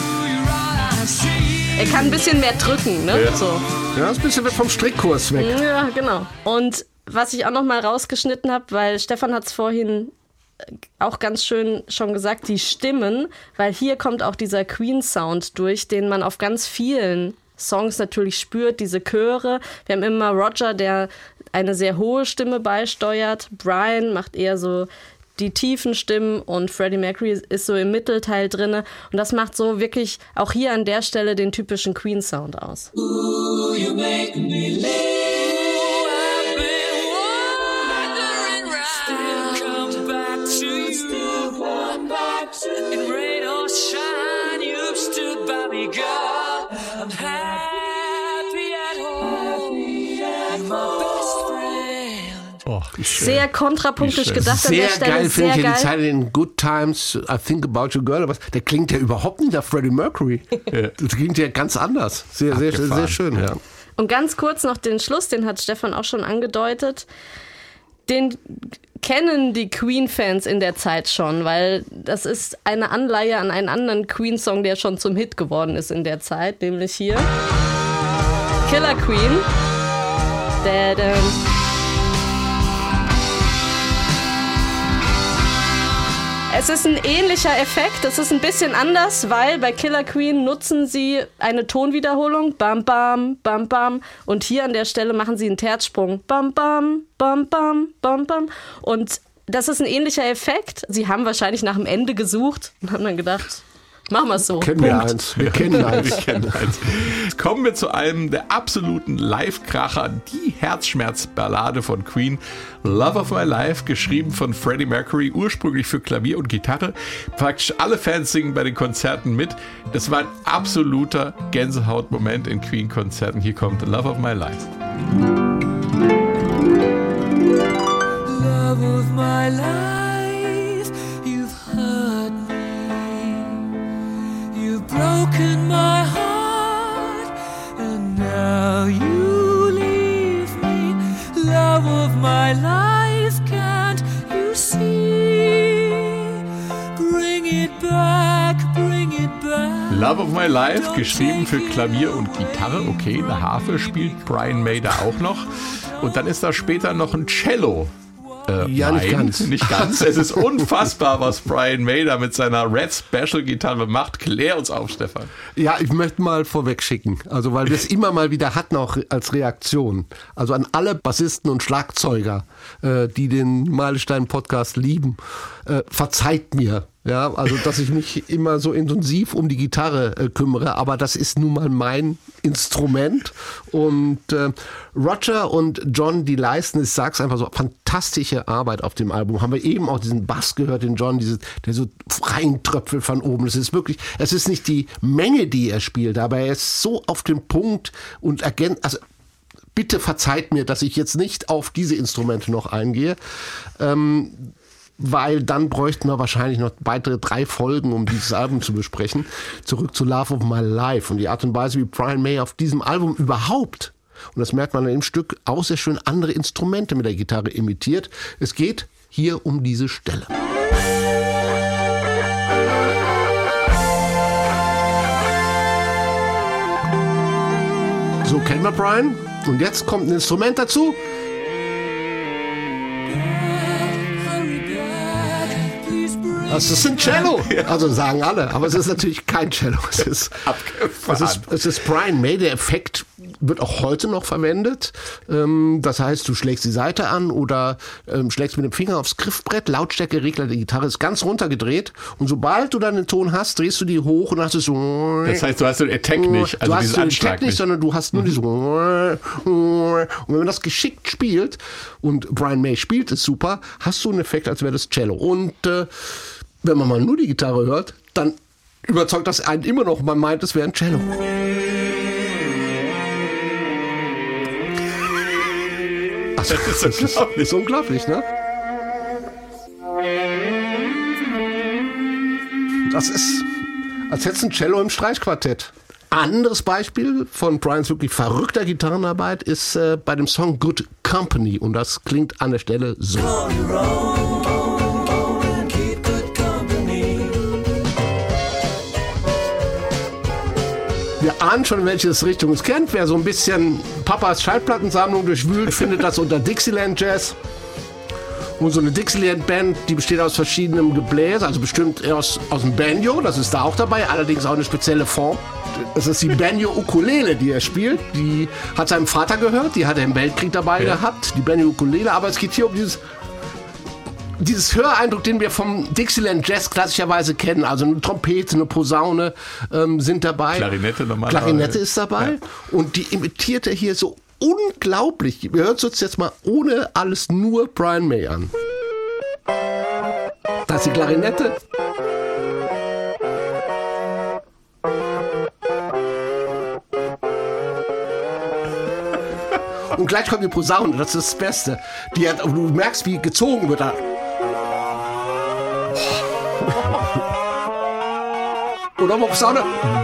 Er kann ein bisschen mehr drücken, ne? Ja. So. Ja, ist ein bisschen vom Strickkurs weg. Ja, genau. Und was ich auch noch mal rausgeschnitten habe, weil Stefan hat es vorhin auch ganz schön schon gesagt, die Stimmen, weil hier kommt auch dieser Queen-Sound durch, den man auf ganz vielen Songs natürlich spürt, diese Chöre. Wir haben immer Roger, der eine sehr hohe Stimme beisteuert. Brian macht eher so die tiefen Stimmen und Freddie Mercury ist so im Mittelteil drin. Und das macht so wirklich auch hier an der Stelle den typischen Queen-Sound aus. Ooh, you make me live. I've been wandering round. Still come back to you. Still come back to you. In rain or shine, you've stood by me, girl. I'm happy at home. You're my best friend. Oh, wie schön. Sehr kontrapunktisch Schön. gedacht an der Sehr Stelle. geil finde ich sehr ja die geil. Zeile in Good Times, I Think About You Girl. Aber der klingt ja überhaupt nicht nach Freddie Mercury. Das klingt ja ganz anders. Sehr, sehr, sehr, sehr schön, ja. Und ganz kurz noch den Schluss, den hat Stefan auch schon angedeutet. Den kennen die Queen-Fans in der Zeit schon, weil das ist eine Anleihe an einen anderen Queen-Song, der schon zum Hit geworden ist in der Zeit, nämlich hier Killer Queen. Da-dam. Es ist ein ähnlicher Effekt, es ist ein bisschen anders, weil bei Killer Queen nutzen sie eine Tonwiederholung, bam bam, bam bam, und hier an der Stelle machen sie einen Terzsprung, bam bam, bam bam, bam bam, und das ist ein ähnlicher Effekt. Sie haben wahrscheinlich nach dem Ende gesucht und haben dann gedacht, machen wir es so. Kennen wir eins. Wir kennen eins. Wir kennen eins. Kommen wir zu einem der absoluten Live-Kracher, die Herzschmerzballade von Queen, Love of My Life, geschrieben von Freddie Mercury, ursprünglich für Klavier und Gitarre. Praktisch alle Fans singen bei den Konzerten mit. Das war ein absoluter Gänsehautmoment in Queen-Konzerten. Hier kommt Love of My Life. Love of my life, you've hurt me. You've broken my heart, and now you leave me. Love of my life, can't you see? Bring it back, bring it back. Love of My Life, geschrieben für Klavier und Gitarre. Okay, eine Harfe spielt Brian May da auch noch. Und dann ist da später noch ein Cello. Äh, Ja, nicht nein, ganz. Nicht ganz. Es ist unfassbar, was Brian May da mit seiner Red Special Gitarre macht. Klär uns auf, Stefan. Ja, ich möchte mal vorweg schicken, also weil wir es immer mal wieder hatten, auch als Reaktion. Also an alle Bassisten und Schlagzeuger, äh, die den Meilenstein-Podcast lieben, äh, verzeiht mir. Ja, also dass ich mich immer so intensiv um die Gitarre äh, kümmere, aber das ist nun mal mein Instrument. Und äh, Roger und John, die leisten, ich sag's einfach so, fantastische Arbeit auf dem Album. Haben wir eben auch diesen Bass gehört, den John, dieses, der so reintröpfelt von oben. Es ist wirklich, es ist nicht die Menge, die er spielt, aber er ist so auf dem Punkt und ergänzt, also bitte verzeiht mir, dass ich jetzt nicht auf diese Instrumente noch eingehe. Ähm, weil dann bräuchten wir wahrscheinlich noch weitere drei Folgen, um dieses Album zu besprechen. Zurück zu Love of My Life und die Art und Weise, wie Brian May auf diesem Album überhaupt, und das merkt man in dem Stück, auch sehr schön andere Instrumente mit der Gitarre imitiert. Es geht hier um diese Stelle. So kennen wir Brian. Und jetzt kommt ein Instrument dazu. Das ist ein Cello. Also sagen alle. Aber es ist natürlich kein Cello. Es ist, es ist, es ist Brian May. Der Effekt wird auch heute noch verwendet. Das heißt, du schlägst die Saite an oder schlägst mit dem Finger aufs Griffbrett. Lautstärkeregler der Gitarre ist ganz runtergedreht. Und sobald du dann den Ton hast, drehst du die hoch und hast es so. Das heißt, du hast den Attack nicht. Also du hast diesen den Anschlag Attack nicht, nicht. sondern du hast nur diese. Und wenn man das geschickt spielt, und Brian May spielt es super, hast du einen Effekt, als wäre das Cello. Und äh, wenn man mal nur die Gitarre hört, dann überzeugt das einen immer noch, man meint, es wäre ein Cello. Also, Das ist unglaublich. ist unglaublich, ne? Das ist, als hättest du ein Cello im Streichquartett. Anderes Beispiel von Brians wirklich verrückter Gitarrenarbeit ist äh, bei dem Song Good Company. Und das klingt an der Stelle so. Wir ahnen schon, in welche Richtung es kennt. Wer so ein bisschen Papas Schallplattensammlung durchwühlt, findet das unter Dixieland Jazz. Und so eine Dixieland-Band, die besteht aus verschiedenem Gebläse, also bestimmt aus, aus dem Banjo, das ist da auch dabei, allerdings auch eine spezielle Form. Das ist die Banjo-Ukulele, die er spielt. Die hat seinem Vater gehört, die hat er im Weltkrieg dabei ja. gehabt, die Banjo-Ukulele. Aber es geht hier um dieses, dieses Höreindruck, den wir vom Dixieland Jazz klassischerweise kennen. Also eine Trompete, eine Posaune ähm, sind dabei. Klarinette normalerweise. Klarinette ist dabei. Ja. Und die imitiert er hier so unglaublich. Wir hören uns jetzt mal ohne alles nur Brian May an. Das ist die Klarinette. Und gleich kommt die Posaune, das ist das Beste. Die hat, du merkst, wie gezogen wird. Und nochmal Posaune.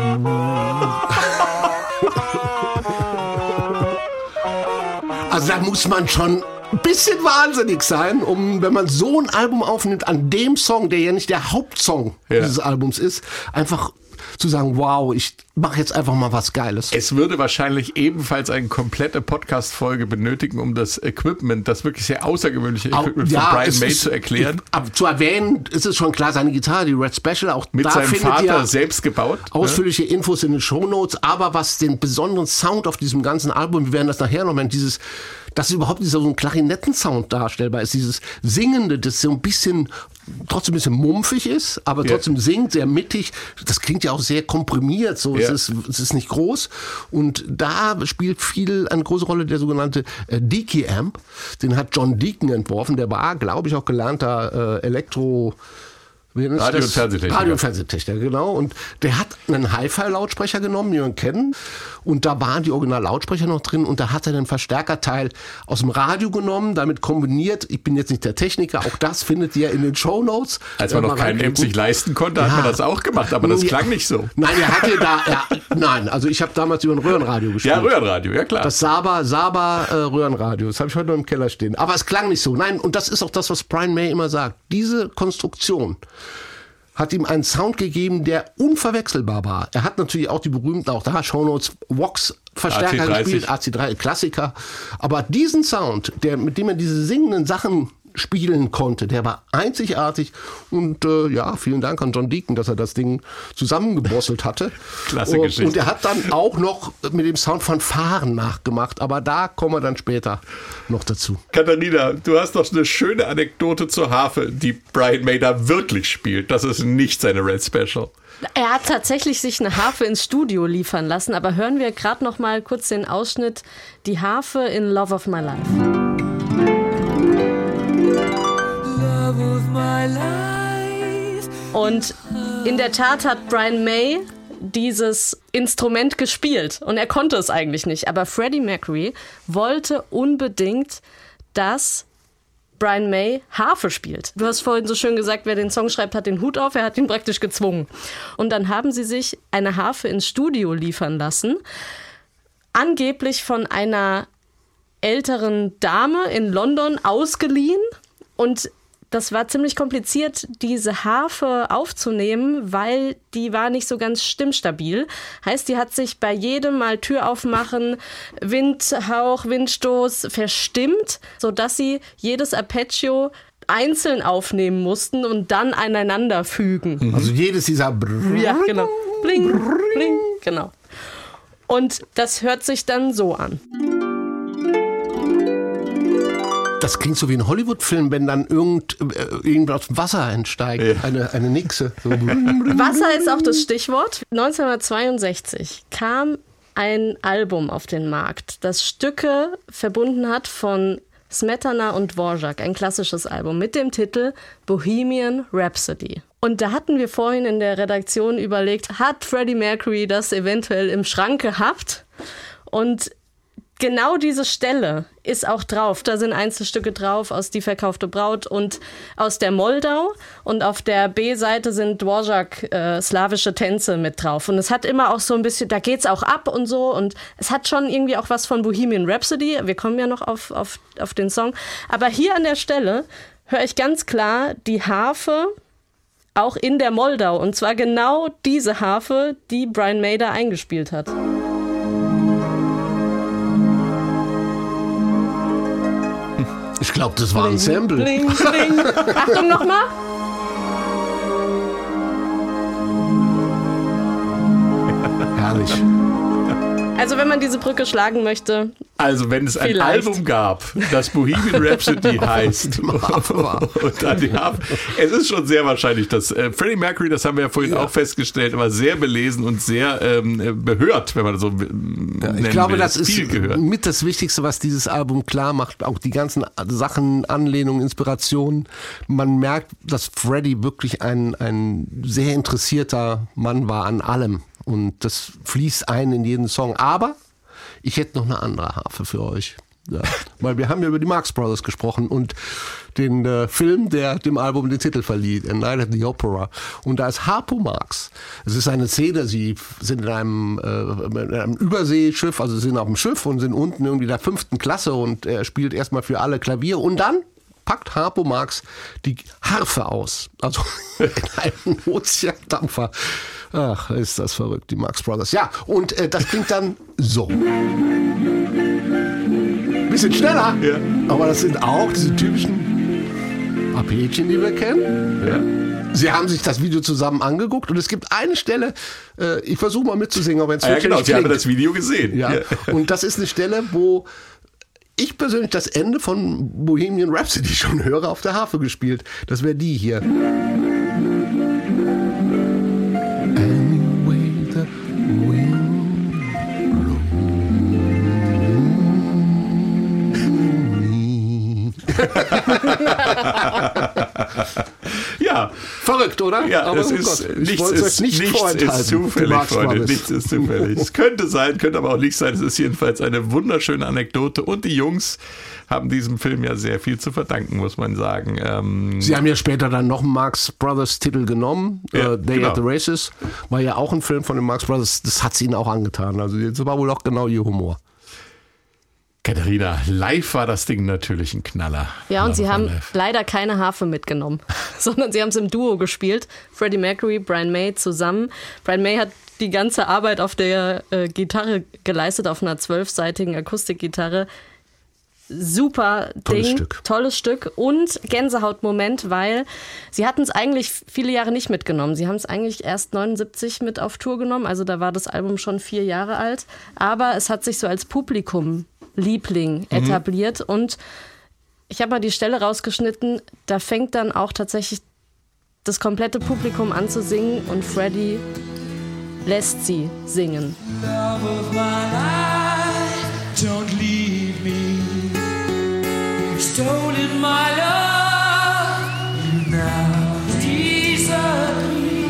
Also da muss man schon ein bisschen wahnsinnig sein, um, wenn man so ein Album aufnimmt, an dem Song, der ja nicht der Hauptsong ja. dieses Albums ist, einfach zu sagen, wow, ich mache jetzt einfach mal was Geiles. Es würde wahrscheinlich ebenfalls eine komplette Podcast-Folge benötigen, um das Equipment, das wirklich sehr außergewöhnliche Equipment ja, von Brian May ist, zu erklären. Ich, zu erwähnen ist es schon klar, seine Gitarre, die Red Special, auch mit da seinem findet Vater ihr selbst gebaut. Ausführliche ne? Infos in den Shownotes, aber was den besonderen Sound auf diesem ganzen Album, wir werden das nachher noch mal, dieses dass überhaupt dieser so ein Klarinettensound darstellbar ist, dieses Singende, das so ein bisschen, trotzdem ein bisschen mumpfig ist, aber trotzdem ja. singt, sehr mittig. Das klingt ja auch sehr komprimiert, so ja. es, ist, es ist nicht groß. Und da spielt viel eine große Rolle der sogenannte äh, Deaky Amp. Den hat John Deacon entworfen, der war, glaube ich, auch gelernter äh, Elektro- Radio- und Fernsehtechniker. Radio- und Fernsehtechniker, genau. Und der hat einen Hi-Fi-Lautsprecher genommen, den wir kennen. Und da waren die Original-Lautsprecher noch drin. Und da hat er den Verstärkerteil aus dem Radio genommen, damit kombiniert. Ich bin jetzt nicht der Techniker, auch das findet ihr in den Shownotes. Als man noch keinen Amp sich leisten konnte, ja. hat man das auch gemacht, aber das klang nicht so. Nein, er hatte da, ja, nein, also ich habe damals über ein Röhrenradio gespielt. Ja, Röhrenradio, ja klar. Das Saba, Saba äh, Röhrenradio, das habe ich heute noch im Keller stehen. Aber es klang nicht so. Nein, und das ist auch das, was Brian May immer sagt. Diese Konstruktion hat ihm einen Sound gegeben, der unverwechselbar war. Er hat natürlich auch die berühmten, auch da Shownotes, Vox-Verstärker gespielt, A C drei, Klassiker. Aber diesen Sound, der, mit dem er diese singenden Sachen spielen konnte, der war einzigartig. Und äh, ja, vielen Dank an John Deacon, dass er das Ding zusammengebosselt hatte. Klasse Geschichte. Und er hat dann auch noch mit dem Sound Fanfaren nachgemacht. Aber da kommen wir dann später noch dazu. Katharina, du hast doch eine schöne Anekdote zur Harfe, die Brian May da wirklich spielt. Das ist nicht seine Red Special. Er hat tatsächlich sich eine Harfe ins Studio liefern lassen. Aber hören wir gerade noch mal kurz den Ausschnitt. Die Harfe in Love of My Life. Und in der Tat hat Brian May dieses Instrument gespielt und er konnte es eigentlich nicht. Aber Freddie Mercury wollte unbedingt, dass Brian May Harfe spielt. Du hast vorhin so schön gesagt, wer den Song schreibt, hat den Hut auf. Er hat ihn praktisch gezwungen. Und dann haben sie sich eine Harfe ins Studio liefern lassen. Angeblich von einer älteren Dame in London ausgeliehen. Und das war ziemlich kompliziert, diese Harfe aufzunehmen, weil die war nicht so ganz stimmstabil. Heißt, die hat sich bei jedem Mal Tür aufmachen, Windhauch, Windstoß verstimmt, sodass sie jedes Arpeggio einzeln aufnehmen mussten und dann aneinander fügen. Also jedes dieser Brrr. Ja, genau. Bling, bling, genau. Und das hört sich dann so an. Das klingt so wie ein Hollywood-Film, wenn dann irgend, äh, irgendwas aus dem Wasser entsteigt. Ja. Eine, eine Nixe. So. Wasser ist auch das Stichwort. neunzehnhundertzweiundsechzig kam ein Album auf den Markt, das Stücke verbunden hat von Smetana und Dvorak, ein klassisches Album mit dem Titel Bohemian Rhapsody. Und da hatten wir vorhin in der Redaktion überlegt, hat Freddie Mercury das eventuell im Schrank gehabt? Und genau diese Stelle ist auch drauf. Da sind Einzelstücke drauf aus Die verkaufte Braut und aus der Moldau. Und auf der B-Seite sind Dvorak äh, slawische Tänze mit drauf. Und es hat immer auch so ein bisschen, da geht's auch ab und so. Und es hat schon irgendwie auch was von Bohemian Rhapsody. Wir kommen ja noch auf, auf, auf den Song. Aber hier an der Stelle höre ich ganz klar die Harfe auch in der Moldau. Und zwar genau diese Harfe, die Brian May da eingespielt hat. Ich glaube, das war ein Sample. Bling, bling. Achtung nochmal. Herrlich. Also wenn man diese Brücke schlagen möchte, Also wenn es ein Vielleicht. Album gab, das Bohemian Rhapsody heißt und dann die Harfe, es ist schon sehr wahrscheinlich, dass äh, Freddie Mercury, das haben wir ja vorhin Ja. auch festgestellt, war sehr belesen und sehr ähm, behört, wenn man so ähm, Ja, nennen ich glaube, will. das ist viel gehört. mit das Wichtigste, was dieses Album klar macht. Auch die ganzen Sachen, Anlehnungen, Inspirationen. Man merkt, dass Freddie wirklich ein, ein sehr interessierter Mann war an allem. Und das fließt ein in jeden Song. Aber ich hätte noch eine andere Harfe für euch. Ja, weil wir haben ja über die Marx Brothers gesprochen und den äh, Film, der dem Album den Titel verlieh, A Night at the Opera. Und da ist Harpo Marx. Es ist eine Szene, sie sind in einem, äh, in einem Überseeschiff, also sind auf dem Schiff und sind unten irgendwie in der fünften Klasse und er spielt erstmal für alle Klavier und dann packt Harpo Marx die Harfe aus. Also in einem Ozeandampfer. Ach, ist das verrückt, die Marx Brothers. Ja, und äh, das klingt dann so. Bisschen schneller, Ja. aber das sind auch diese typischen Arpeggien, die wir kennen. Ja. Sie haben sich das Video zusammen angeguckt und es gibt eine Stelle, äh, ich versuche mal mitzusingen, aber wenn es Ah, ja, wirklich genau, nicht Sie haben klingt. das Video gesehen. Ja. Und das ist eine Stelle, wo ich persönlich das Ende von Bohemian Rhapsody schon höre, auf der Harfe gespielt. Das wäre die hier. Anyway, the wind Ja, Verrückt, oder? ja, Aber das oh ist, Gott, ich nichts wollte es ist, euch nicht nichts vorenthalten. ist Die zufällig, Marx Freunde, Brothers. nichts ist zufällig. Es könnte sein, könnte aber auch nicht sein. Es ist jedenfalls eine wunderschöne Anekdote und die Jungs haben diesem Film ja sehr viel zu verdanken, muss man sagen. Ähm, Sie haben ja später dann noch einen Marx Brothers Titel genommen, Ja, äh, Day genau. at the Races, war ja auch ein Film von den Marx Brothers, das hat sie ihnen auch angetan, also das war wohl auch genau ihr Humor. Katharina, live war das Ding natürlich ein Knaller. ja, und Love sie of haben My Life. leider keine Harfe mitgenommen, sondern sie haben es im Duo gespielt. Freddie Mercury, Brian May zusammen. Brian May hat die ganze Arbeit auf der äh, Gitarre geleistet, auf einer zwölfseitigen Akustikgitarre. Super Tolles Ding, Stück. tolles Stück und Gänsehautmoment, weil sie hatten es eigentlich viele Jahre nicht mitgenommen. Sie haben es eigentlich erst neunundsiebzig mit auf Tour genommen, also da war das Album schon vier Jahre alt. Aber es hat sich so als Publikumliebling etabliert und ich habe mal die Stelle rausgeschnitten, da fängt dann auch tatsächlich das komplette Publikum an zu singen und Freddie lässt sie singen. Love of my life, don't leave me. You've stolen my love, you now desert me.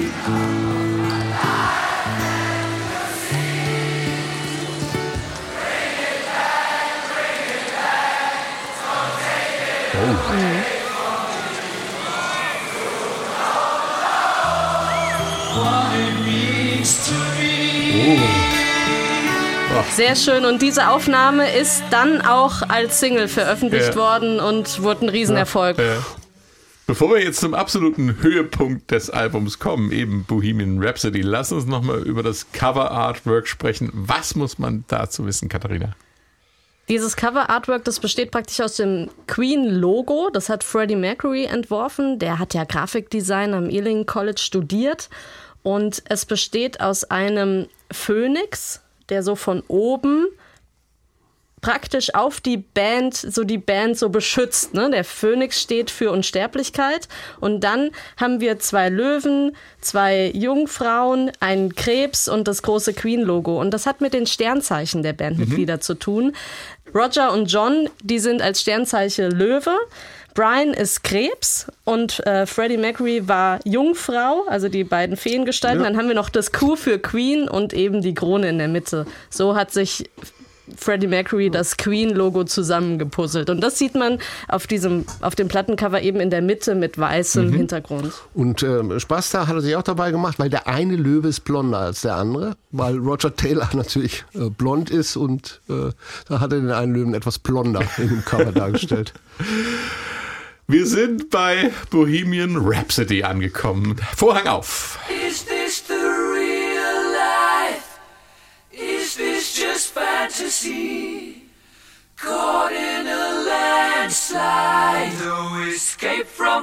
What it means to me. Sehr schön und diese Aufnahme ist dann auch als Single veröffentlicht Ja. worden und wurde ein Riesenerfolg. Äh, Bevor wir jetzt zum absoluten Höhepunkt des Albums kommen, eben Bohemian Rhapsody, lass uns nochmal über das Cover-Artwork sprechen. Was muss man dazu wissen, Katharina? Dieses Cover-Artwork, das besteht praktisch aus dem Queen-Logo. Das hat Freddie Mercury entworfen. Der hat ja Grafikdesign am Ealing College studiert. Und es besteht aus einem Phönix, der so von oben praktisch auf die Band, so die Band so beschützt. Ne? Der Phönix steht für Unsterblichkeit. Und dann haben wir zwei Löwen, zwei Jungfrauen, einen Krebs und das große Queen-Logo. Und das hat mit den Sternzeichen der Bandmitglieder zu tun. Roger und John, die sind als Sternzeichen Löwe. Brian ist Krebs und äh, Freddie Mercury war Jungfrau, also die beiden Feengestalten. Ja. Dann haben wir noch das Q für Queen und eben die Krone in der Mitte. So hat sich Freddie Mercury das Queen-Logo zusammengepuzzelt. Und das sieht man auf diesem, auf dem Plattencover eben in der Mitte mit weißem Hintergrund. Und ähm, Spaß da hat er sich auch dabei gemacht, weil der eine Löwe ist blonder als der andere, weil Roger Taylor natürlich äh, blond ist und äh, da hat er den einen Löwen etwas blonder in dem Cover dargestellt. Wir sind bei Bohemian Rhapsody angekommen. Vorhang auf. Is this the real life? Is this just fantasy? Caught in a landslide. side. No escape from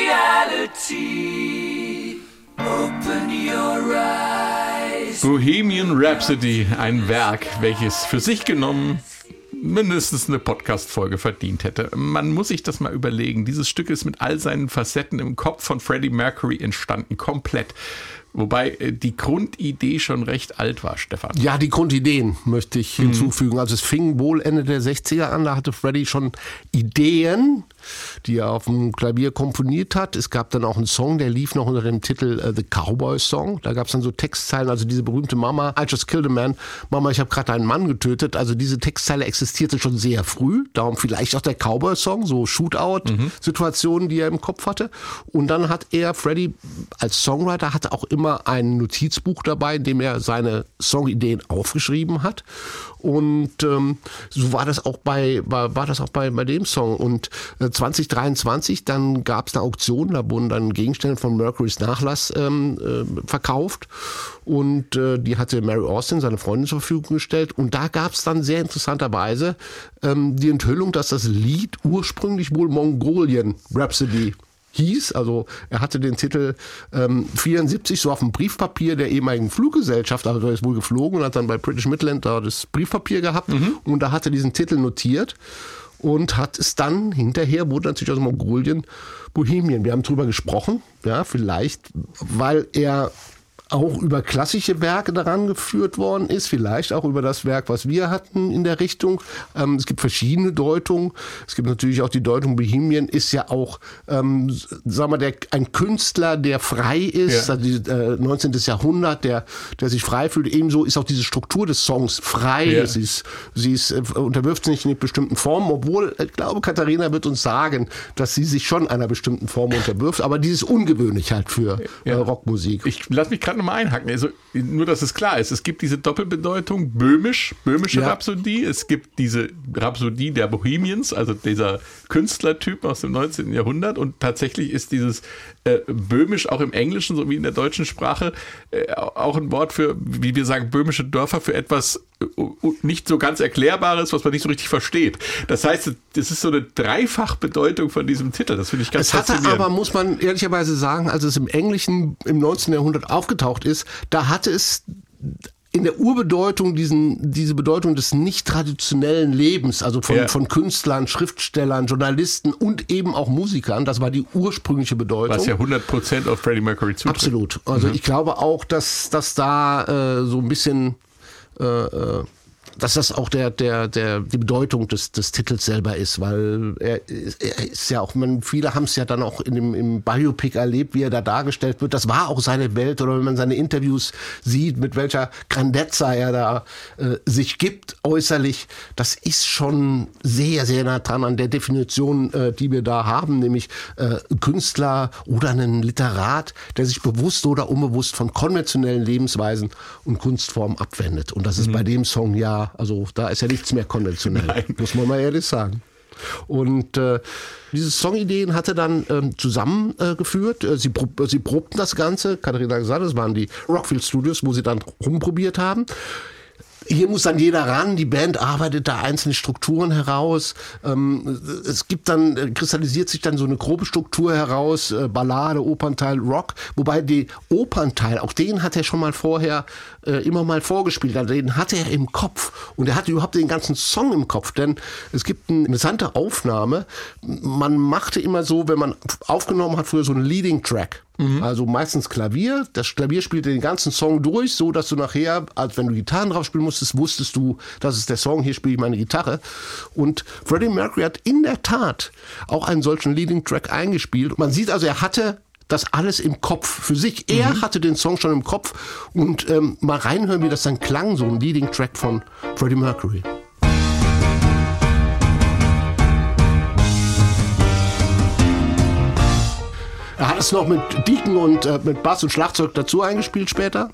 reality. Open your eyes. Bohemian Rhapsody, ein Werk, welches für sich genommen mindestens eine Podcast-Folge verdient hätte. Man muss sich das mal überlegen. Dieses Stück ist mit all seinen Facetten im Kopf von Freddie Mercury entstanden, komplett. Wobei die Grundidee schon recht alt war, Stefan. Ja, die Grundideen möchte ich hinzufügen. Mhm. Also es fing wohl Ende der sechziger an, da hatte Freddie schon Ideen, die er auf dem Klavier komponiert hat. Es gab dann auch einen Song, der lief noch unter dem Titel uh, The Cowboy Song. Da gab es dann so Textzeilen, also diese berühmte Mama, I just killed a man. Mama, ich habe gerade einen Mann getötet. Also diese Textzeile existierte schon sehr früh. Darum vielleicht auch der Cowboy Song, so Shootout-Situationen, mhm. die er im Kopf hatte. Und dann hat er, Freddie als Songwriter, hatte auch immer ein Notizbuch dabei, in dem er seine Songideen aufgeschrieben hat. Und ähm, so war das auch bei war, war das auch bei, bei dem Song. Und äh, zwanzig dreiundzwanzig, dann gab es eine Auktion, da wurden dann Gegenstände von Mercurys Nachlass ähm, äh, verkauft. Und äh, die hatte Mary Austin, seine Freundin, zur Verfügung gestellt. Und da gab es dann sehr interessanterweise ähm, die Enthüllung, dass das Lied ursprünglich wohl Mongolian Rhapsody hieß. Also er hatte den Titel ähm, vierundsiebzig so auf dem Briefpapier der ehemaligen Fluggesellschaft, also er ist wohl geflogen und hat dann bei British Midland da das Briefpapier gehabt mhm. und da hat er diesen Titel notiert und hat es dann hinterher, wurde natürlich aus Mongolien Bohemian. Wir haben drüber gesprochen, ja, vielleicht, weil er auch über klassische Werke daran geführt worden ist, vielleicht auch über das Werk, was wir hatten in der Richtung. Ähm, es gibt verschiedene Deutungen. Es gibt natürlich auch die Deutung, Bohemian ist ja auch, ähm, sagen wir, der, ein Künstler, der frei ist, ja. also die, äh, neunzehnten. Jahrhundert, der, der sich frei fühlt. Ebenso ist auch diese Struktur des Songs frei. Ja. Sie ist, sie ist, äh, unterwirft sich nicht in bestimmten Formen, obwohl, ich glaube, Katharina wird uns sagen, dass sie sich schon einer bestimmten Form unterwirft, aber dieses ungewöhnlich halt für ja. äh, Rockmusik. Ich lass mich gerade nochmal einhaken. Also, nur, dass es klar ist. Es gibt diese Doppelbedeutung böhmisch, böhmische ja. Rhapsodie. Es gibt diese Rhapsodie der Bohemians, also dieser Künstlertyp aus dem neunzehnten. Jahrhundert. Und tatsächlich ist dieses äh, böhmisch auch im Englischen, so wie in der deutschen Sprache, äh, auch ein Wort für, wie wir sagen, böhmische Dörfer, für etwas äh, nicht so ganz Erklärbares, was man nicht so richtig versteht. Das heißt, das ist so eine Dreifachbedeutung von diesem Titel. Das finde ich ganz faszinierend. Es hatte aber, muss man ehrlicherweise sagen, als es im Englischen im neunzehnten. Jahrhundert aufgetaucht ist, da hatte es in der Urbedeutung diesen, diese Bedeutung des nicht traditionellen Lebens, also von, ja. von Künstlern, Schriftstellern, Journalisten und eben auch Musikern. Das war die ursprüngliche Bedeutung. Was ja hundert Prozent auf Freddie Mercury zutrifft. Absolut. Also mhm. ich glaube auch, dass, dass da äh, so ein bisschen äh, äh, dass das auch der, der, der, die Bedeutung des, des Titels selber ist, weil er, er ist ja auch, man, viele haben es ja dann auch in dem, im Biopic erlebt, wie er da dargestellt wird. Das war auch seine Welt, oder wenn man seine Interviews sieht, mit welcher Grandezza er da äh, sich gibt, äußerlich, das ist schon sehr, sehr nah dran an der Definition, äh, die wir da haben, nämlich äh, Künstler oder einen Literat, der sich bewusst oder unbewusst von konventionellen Lebensweisen und Kunstformen abwendet. Und das ist mhm. bei dem Song ja, also da ist ja nichts mehr konventionell, Nein. muss man mal ehrlich sagen. Und äh, diese Songideen hat er dann ähm, zusammengeführt. Äh, sie, prob- sie probten das Ganze. Katharina hat gesagt, das waren die Rockfield Studios, wo sie dann rumprobiert haben. Hier muss dann jeder ran, die Band arbeitet da einzelne Strukturen heraus. Ähm, es gibt dann, kristallisiert sich dann so eine grobe Struktur heraus, äh, Ballade, Opernteil, Rock. Wobei die Opernteil, auch den hat er schon mal vorher äh, immer mal vorgespielt. Also den hatte er im Kopf. Und er hatte überhaupt den ganzen Song im Kopf. Denn es gibt eine interessante Aufnahme. Man machte immer so, wenn man aufgenommen hat, früher so einen Leading Track. Mhm. Also meistens Klavier. Das Klavier spielte den ganzen Song durch, so dass du nachher, als wenn du Gitarren drauf spielen musstest, wusstest du, das ist der Song, hier spiele ich meine Gitarre. Und Freddie Mercury hat in der Tat auch einen solchen Leading Track eingespielt. Man sieht also, er hatte das alles im Kopf für sich. Er mhm. hatte den Song schon im Kopf. Und ähm, mal reinhören, wie das dann klang, so ein Leading Track von Freddie Mercury. Er hat es noch mit Deacon und äh, mit Bass und Schlagzeug dazu eingespielt später.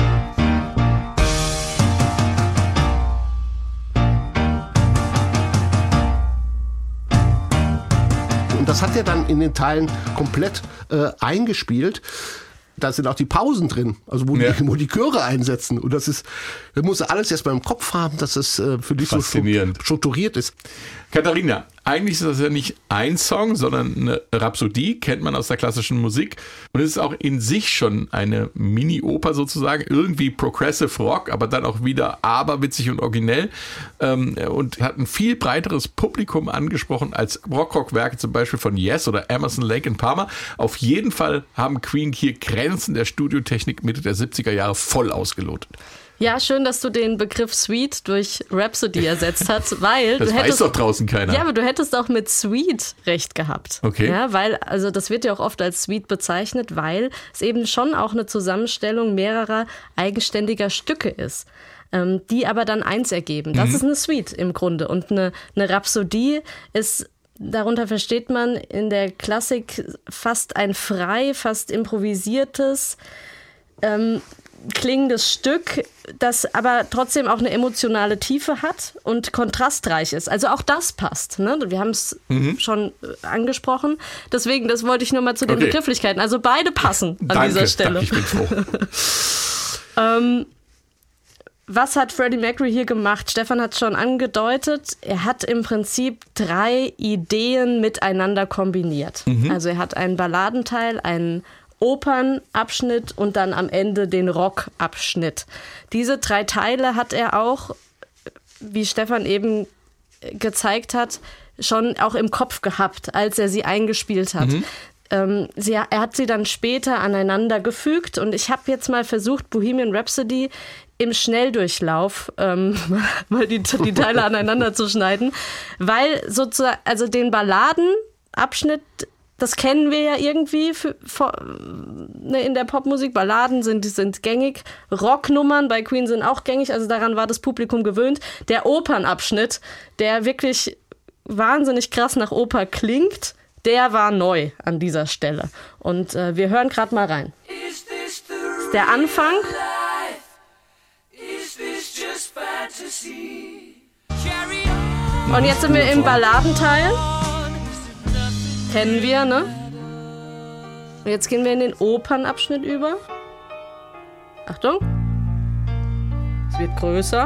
Und das hat er dann in den Teilen komplett äh, eingespielt. Da sind auch die Pausen drin, also wo, ja. die, wo die Chöre einsetzen. Und das ist, das muss alles erst mal im Kopf haben, dass es äh, für dich so strukturiert ist. Katharina, eigentlich ist das ja nicht ein Song, sondern eine Rhapsodie, kennt man aus der klassischen Musik. Und es ist auch in sich schon eine Mini-Oper sozusagen, irgendwie Progressive Rock, aber dann auch wieder aberwitzig und originell. Ähm, und hat ein viel breiteres Publikum angesprochen als Rock-Rock-Werke zum Beispiel von Yes oder Emerson, Lake and Palmer. Auf jeden Fall haben Queen hier Grenzen der Studiotechnik Mitte der siebziger Jahre voll ausgelotet. Ja, schön, dass du den Begriff Sweet durch Rhapsody ersetzt hast, weil das du hättest, weiß doch draußen keiner. Ja, aber du hättest auch mit Sweet recht gehabt. Okay. Ja, weil, also das wird ja auch oft als Sweet bezeichnet, weil es eben schon auch eine Zusammenstellung mehrerer eigenständiger Stücke ist, ähm, die aber dann eins ergeben. Das mhm. ist eine Suite im Grunde. Und eine, eine Rhapsodie ist, darunter versteht man in der Klassik fast ein frei, fast improvisiertes, ähm, klingendes Stück, das aber trotzdem auch eine emotionale Tiefe hat und kontrastreich ist. Also auch das passt. Ne? Wir haben es mhm. schon angesprochen. Deswegen, das wollte ich nur mal zu den okay. Begrifflichkeiten. Also beide passen an danke, dieser Stelle. Danke, ich bin froh. ähm, was hat Freddie Mercury hier gemacht? Stefan hat es schon angedeutet. Er hat im Prinzip drei Ideen miteinander kombiniert. Mhm. Also er hat einen Balladenteil, einen Opernabschnitt und dann am Ende den Rockabschnitt. Diese drei Teile hat er auch, wie Stefan eben gezeigt hat, schon auch im Kopf gehabt, als er sie eingespielt hat. Mhm. Ähm, sie, er hat sie dann später aneinander gefügt und ich habe jetzt mal versucht, Bohemian Rhapsody im Schnelldurchlauf ähm, mal die, die Teile aneinander zu schneiden, weil sozusagen, also den Balladenabschnitt, das kennen wir ja irgendwie für, für, ne, in der Popmusik. Balladen sind, sind gängig. Rocknummern bei Queen sind auch gängig. Also daran war das Publikum gewöhnt. Der Opernabschnitt, der wirklich wahnsinnig krass nach Oper klingt, der war neu an dieser Stelle. Und äh, wir hören gerade mal rein. Ist der Anfang. Und jetzt sind wir im Balladenteil. Kennen wir, ne? Und jetzt gehen wir in den Opernabschnitt über. Achtung. Es wird größer.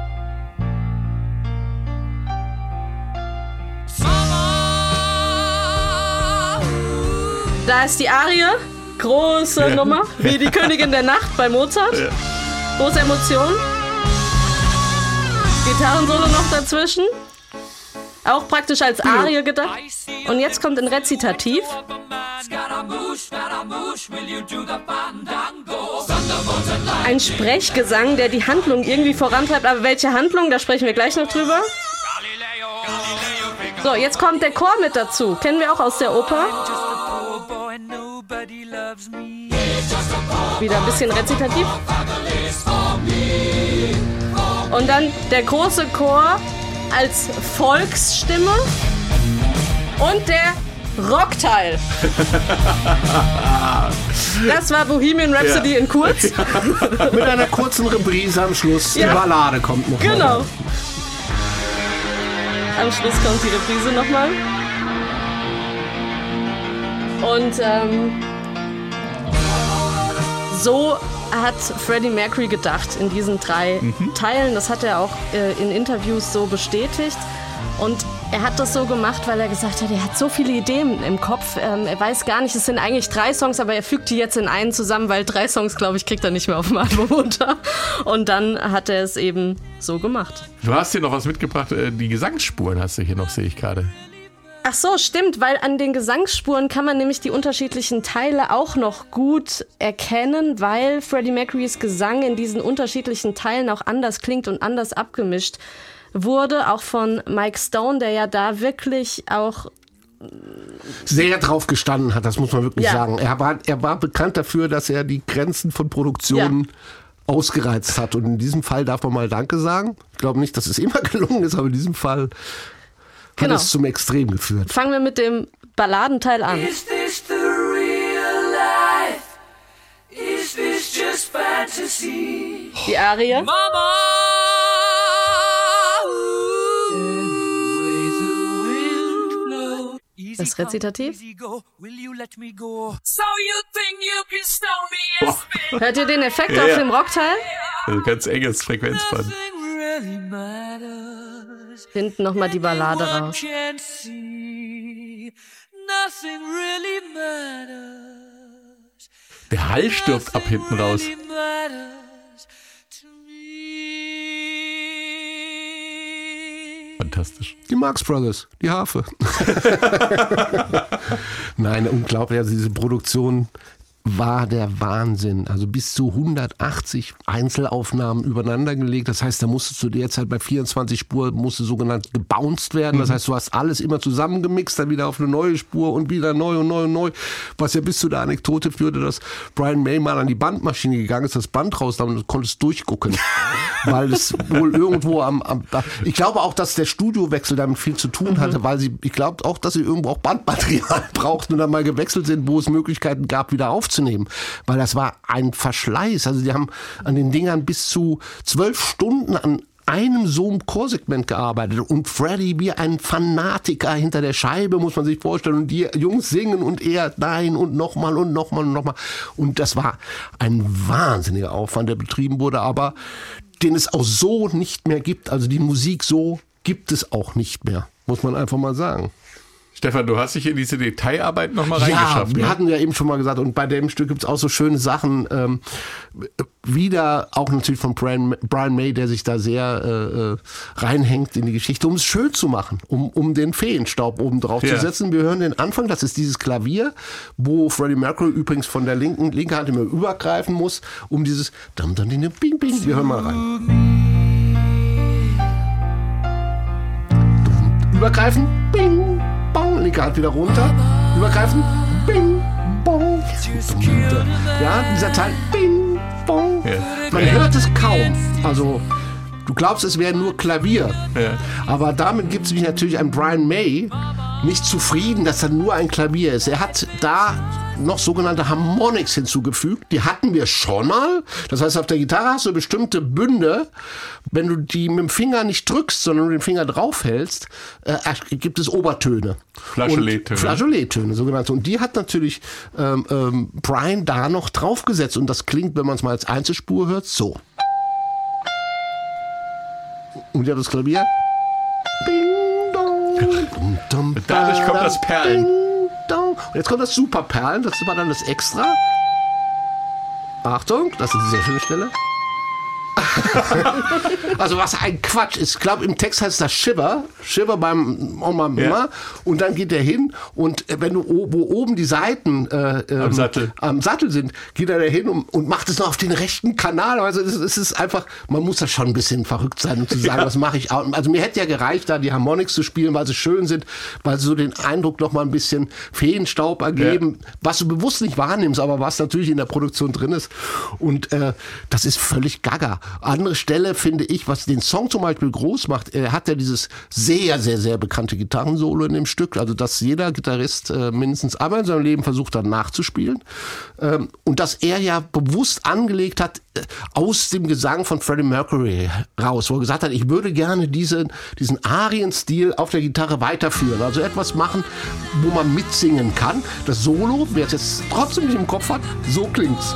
Da ist die Arie. Große ja. Nummer. Wie die Königin der Nacht bei Mozart. Ja. Große Emotion. Gitarrensolo noch dazwischen. Auch praktisch als Arie gedacht. Und jetzt kommt ein Rezitativ. Ein Sprechgesang, der die Handlung irgendwie vorantreibt. Aber welche Handlung, da sprechen wir gleich noch drüber. So, jetzt kommt der Chor mit dazu. Kennen wir auch aus der Oper. Wieder ein bisschen rezitativ. Und dann der große Chor als Volksstimme und der Rockteil. Das war Bohemian Rhapsody ja. in kurz. Mit einer kurzen Reprise am Schluss. Ja. Die Ballade kommt noch. Genau. Mal. Am Schluss kommt die Reprise nochmal. Und ähm, so hat Freddie Mercury gedacht in diesen drei mhm. Teilen. Das hat er auch äh, in Interviews so bestätigt. Und er hat das so gemacht, weil er gesagt hat, er hat so viele Ideen im Kopf. Ähm, er weiß gar nicht, es sind eigentlich drei Songs, aber er fügt die jetzt in einen zusammen, weil drei Songs, glaube ich, kriegt er nicht mehr auf dem Album unter. Und dann hat er es eben so gemacht. Du hast hier noch was mitgebracht, die Gesangsspuren hast du hier noch, sehe ich gerade. Ach so, stimmt, weil an den Gesangsspuren kann man nämlich die unterschiedlichen Teile auch noch gut erkennen, weil Freddie Mercurys Gesang in diesen unterschiedlichen Teilen auch anders klingt und anders abgemischt wurde, auch von Mike Stone, der ja da wirklich auch sehr drauf gestanden hat, das muss man wirklich ja. sagen. Er war, er war bekannt dafür, dass er die Grenzen von Produktionen ja. ausgereizt hat und in diesem Fall darf man mal Danke sagen. Ich glaube nicht, dass es immer gelungen ist, aber in diesem Fall genau. hat es zum Extrem geführt. Fangen wir mit dem Balladenteil an. Is this the real life? Is this just fantasy? Die Arie. Mama! Das Rezitativ. Boah. Hört ihr den Effekt ja, auf ja. dem Rockteil? Also ganz enges Frequenzband. Hinten nochmal die Ballade raus. Der Hall stirbt ab hinten raus. Fantastisch. Die Marx Brothers, die Harfe. Nein, unglaublich. Also diese Produktion war der Wahnsinn. Also bis zu hundertachtzig Einzelaufnahmen übereinander gelegt. Das heißt, da musste zu der Zeit bei vierundzwanzig Spuren musste sogenannt gebounced werden. Das heißt, du hast alles immer zusammengemixt, dann wieder auf eine neue Spur und wieder neu und neu und neu. Was ja bis zu der Anekdote führte, dass Brian May mal an die Bandmaschine gegangen ist, das Band rausnahm und du konntest durchgucken. Weil es wohl irgendwo am, am... Ich glaube auch, dass der Studiowechsel damit viel zu tun hatte, mhm. weil sie, ich glaube auch, dass sie irgendwo auch Bandmaterial brauchten und dann mal gewechselt sind, wo es Möglichkeiten gab, wieder aufzunehmen. Weil das war ein Verschleiß. Also die haben an den Dingern bis zu zwölf Stunden an einem so einem Chorsegment gearbeitet und Freddie wie ein Fanatiker hinter der Scheibe, muss man sich vorstellen, und die Jungs singen und er nein und nochmal und nochmal und nochmal. Und das war ein wahnsinniger Aufwand, der betrieben wurde, aber den es auch so nicht mehr gibt. Also die Musik so gibt es auch nicht mehr, muss man einfach mal sagen. Stefan, du hast dich in diese Detailarbeit nochmal ja, reingeschafft. Wir ne? hatten ja eben schon mal gesagt, und bei dem Stück gibt es auch so schöne Sachen. Ähm, wieder auch natürlich von Brian, Brian May, der sich da sehr äh, reinhängt in die Geschichte, um es schön zu machen, um, um den Feenstaub oben drauf ja. zu setzen. Wir hören den Anfang, das ist dieses Klavier, wo Freddie Mercury übrigens von der linken, linken Hand immer übergreifen muss, um dieses dum, dum, dum, bing, bing. Wir hören mal rein. Übergreifen, bing, bong, linke Hand wieder runter, übergreifen, bing, bong. Ja, dieser Teil, bing, bong. Ja. Man hört es kaum. Also, du glaubst, es wäre nur Klavier. Ja. Aber damit gibt es mich natürlich an Brian May nicht zufrieden, dass da nur ein Klavier ist. Er hat da noch sogenannte Harmonics hinzugefügt. Die hatten wir schon mal. Das heißt, auf der Gitarre hast du bestimmte Bünde. Wenn du die mit dem Finger nicht drückst, sondern den Finger draufhältst, äh, gibt es Obertöne. Flageolettöne. Flageolettöne, sogenannte. Und die hat natürlich ähm, ähm, Brian da noch draufgesetzt. Und das klingt, wenn man es mal als Einzelspur hört, so. Und ja, das Klavier. Ding, dong, dum, dum, dadurch kommt das Perlen. Ding, dong. Und jetzt kommt das Superperlen, das war dann das Extra. Achtung, das ist eine sehr schöne Stelle. Also was ein Quatsch ist. Ich glaube, im Text heißt das Shiver. Shiver beim Oma Mima. Ja. Und dann geht er hin und wenn du, wo oben die Seiten äh, ähm, am, Sattel. am Sattel sind, geht er da hin und, und macht es noch auf den rechten Kanal. Also es, es ist einfach, man muss da schon ein bisschen verrückt sein, um zu sagen, ja. was mache ich auch. Also mir hätte ja gereicht, da die Harmonics zu spielen, weil sie schön sind, weil sie so den Eindruck noch mal ein bisschen Feenstaub ergeben, ja. was du bewusst nicht wahrnimmst, aber was natürlich in der Produktion drin ist. Und äh, das ist völlig gaga. Andere Stelle finde ich, was den Song zum Beispiel groß macht, er hat ja dieses sehr, sehr, sehr bekannte Gitarrensolo in dem Stück, also dass jeder Gitarrist äh, mindestens einmal in seinem Leben versucht dann nachzuspielen ähm, und dass er ja bewusst angelegt hat äh, aus dem Gesang von Freddie Mercury raus, wo er gesagt hat, ich würde gerne diese, diesen Arien-Stil auf der Gitarre weiterführen, also etwas machen, wo man mitsingen kann. Das Solo, wer es jetzt trotzdem nicht im Kopf hat, so klingt's.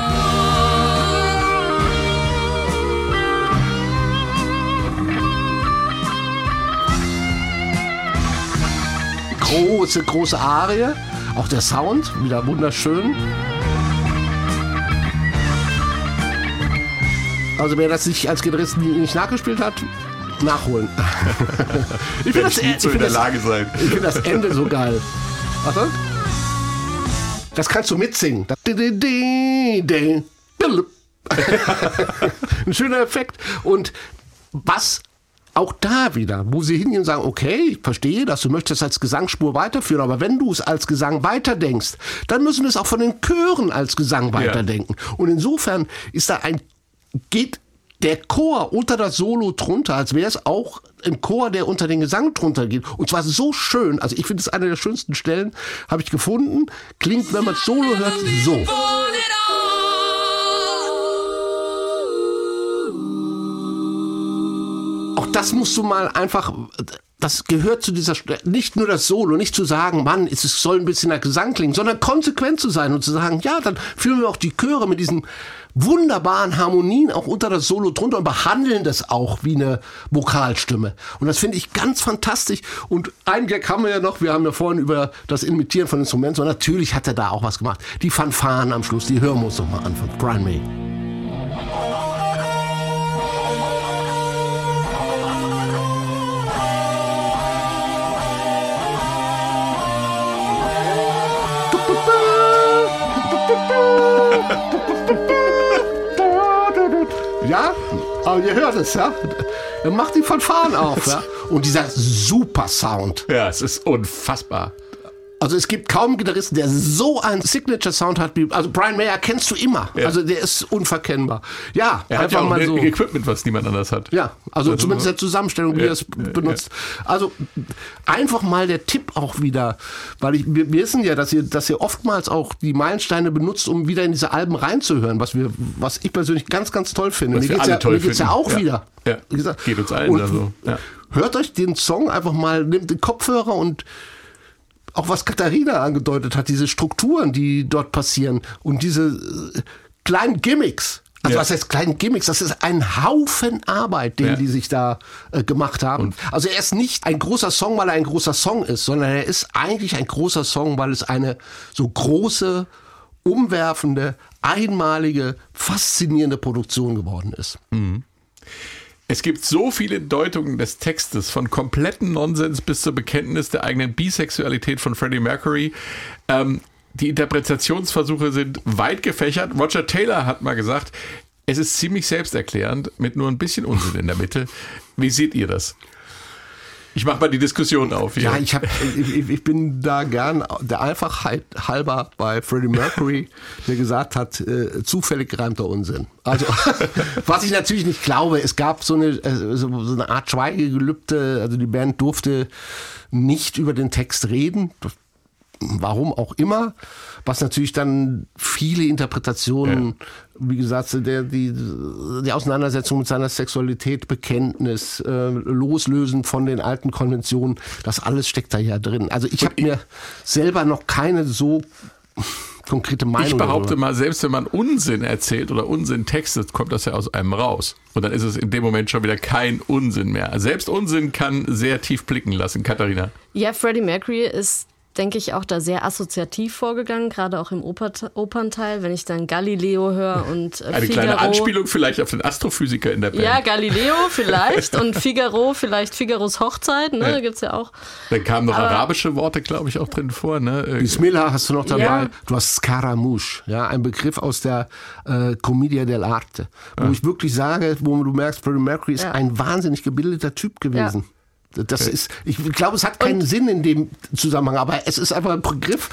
Große, große Arie. Auch der Sound, wieder wunderschön. Also wer das nicht als Gitarrist nicht nachgespielt hat, nachholen. Ich finde das, ich so in der Lage sein. Ich finde das Ende so geil. Achtung. Das kannst du mitsingen. Ein schöner Effekt. Und was auch da wieder, wo sie hingehen und sagen, okay, ich verstehe, dass du möchtest als Gesangsspur weiterführen, aber wenn du es als Gesang weiterdenkst, dann müssen wir es auch von den Chören als Gesang weiterdenken. Ja. Und insofern ist da ein, geht der Chor unter das Solo drunter, als wäre es auch ein Chor, der unter den Gesang drunter geht. Und zwar so schön, also ich finde es eine der schönsten Stellen, habe ich gefunden, klingt, wenn man das Solo hört, so. Auch das musst du mal einfach das gehört zu dieser, nicht nur das Solo, nicht zu sagen, Mann, es soll ein bisschen nach Gesang klingen, sondern konsequent zu sein und zu sagen, ja, dann führen wir auch die Chöre mit diesen wunderbaren Harmonien auch unter das Solo drunter und behandeln das auch wie eine Vokalstimme. Und das finde ich ganz fantastisch. Und ein Gag haben wir ja noch, wir haben ja vorhin über das Imitieren von Instrumenten, und natürlich hat er da auch was gemacht. Die Fanfaren am Schluss, die hören wir uns noch mal an von Brian May. Ja, aber ihr hört es, ja. Er macht die Fanfaren auf, ja. Und dieser super Sound. Ja, es ist unfassbar. Also es gibt kaum einen Gitarristen, der so einen Signature-Sound hat wie, also Brian May kennst du immer. Ja. Also der ist unverkennbar. Ja, er hat einfach ja auch mal so. Equipment, was niemand anders hat. Ja, also, also zumindest der Zusammenstellung, wie ja, er es benutzt. Ja. Also einfach mal der Tipp auch wieder, weil ich, wir wissen ja, dass ihr, dass ihr oftmals auch die Meilensteine benutzt, um wieder in diese Alben reinzuhören, was wir, was ich persönlich ganz, ganz toll finde. Was mir wir geht's alle ja, toll mir geht's ja auch finden. wieder. Ja. Wie gesagt. Geht uns allen Und also. Ja. Hört euch den Song einfach mal, nehmt den Kopfhörer und auch was Katharina angedeutet hat, diese Strukturen, die dort passieren und diese äh, kleinen Gimmicks. Also ja. was heißt kleinen Gimmicks? Das ist ein Haufen Arbeit, den ja. die sich da äh, gemacht haben. Und also er ist nicht ein großer Song, weil er ein großer Song ist, sondern er ist eigentlich ein großer Song, weil es eine so große, umwerfende, einmalige, faszinierende Produktion geworden ist. Mhm. Es gibt so viele Deutungen des Textes, von kompletten Nonsens bis zur Bekenntnis der eigenen Bisexualität von Freddie Mercury. Ähm, die Interpretationsversuche sind weit gefächert. Roger Taylor hat mal gesagt, es ist ziemlich selbsterklärend mit nur ein bisschen Unsinn in der Mitte. Wie seht ihr das? Ich mache mal die Diskussion auf hier. Ja, ich, hab, ich, ich bin da gern der Einfachheit halber bei Freddie Mercury, der gesagt hat, äh, zufällig gereimter Unsinn. Also, was ich natürlich nicht glaube, es gab so eine, äh, so, so eine Art Schweigegelübde, also die Band durfte nicht über den Text reden. Warum auch immer, was natürlich dann viele Interpretationen, ja. wie gesagt, der, die, die Auseinandersetzung mit seiner Sexualität, Bekenntnis, äh, Loslösen von den alten Konventionen, das alles steckt da ja drin. Also ich habe mir selber noch keine so konkrete Meinung. Ich behaupte darüber. mal, selbst wenn man Unsinn erzählt oder Unsinn textet, kommt das ja aus einem raus. Und dann ist es in dem Moment schon wieder kein Unsinn mehr. Selbst Unsinn kann sehr tief blicken lassen, Katharina. Ja, Freddie Mercury ist, denke ich, auch da sehr assoziativ vorgegangen, gerade auch im Oper- Opernteil, wenn ich dann Galileo höre und äh, Eine Figaro. kleine Anspielung vielleicht auf den Astrophysiker in der Band. Ja, Galileo vielleicht und Figaro, vielleicht Figaros Hochzeit, ne, ja. da gibt's ja auch. Dann kamen noch Aber arabische Worte, glaube ich, auch drin vor. Ne? Bismillah hast du noch dabei. Ja. Du hast Scaramouche, ja, ein Begriff aus der äh, Commedia dell'arte, wo Ja. ich wirklich sage, wo du merkst, Freddie Mercury ist Ja. ein wahnsinnig gebildeter Typ gewesen. Ja. Das ist, ich glaube, es hat keinen Und Sinn in dem Zusammenhang, aber es ist einfach ein Begriff.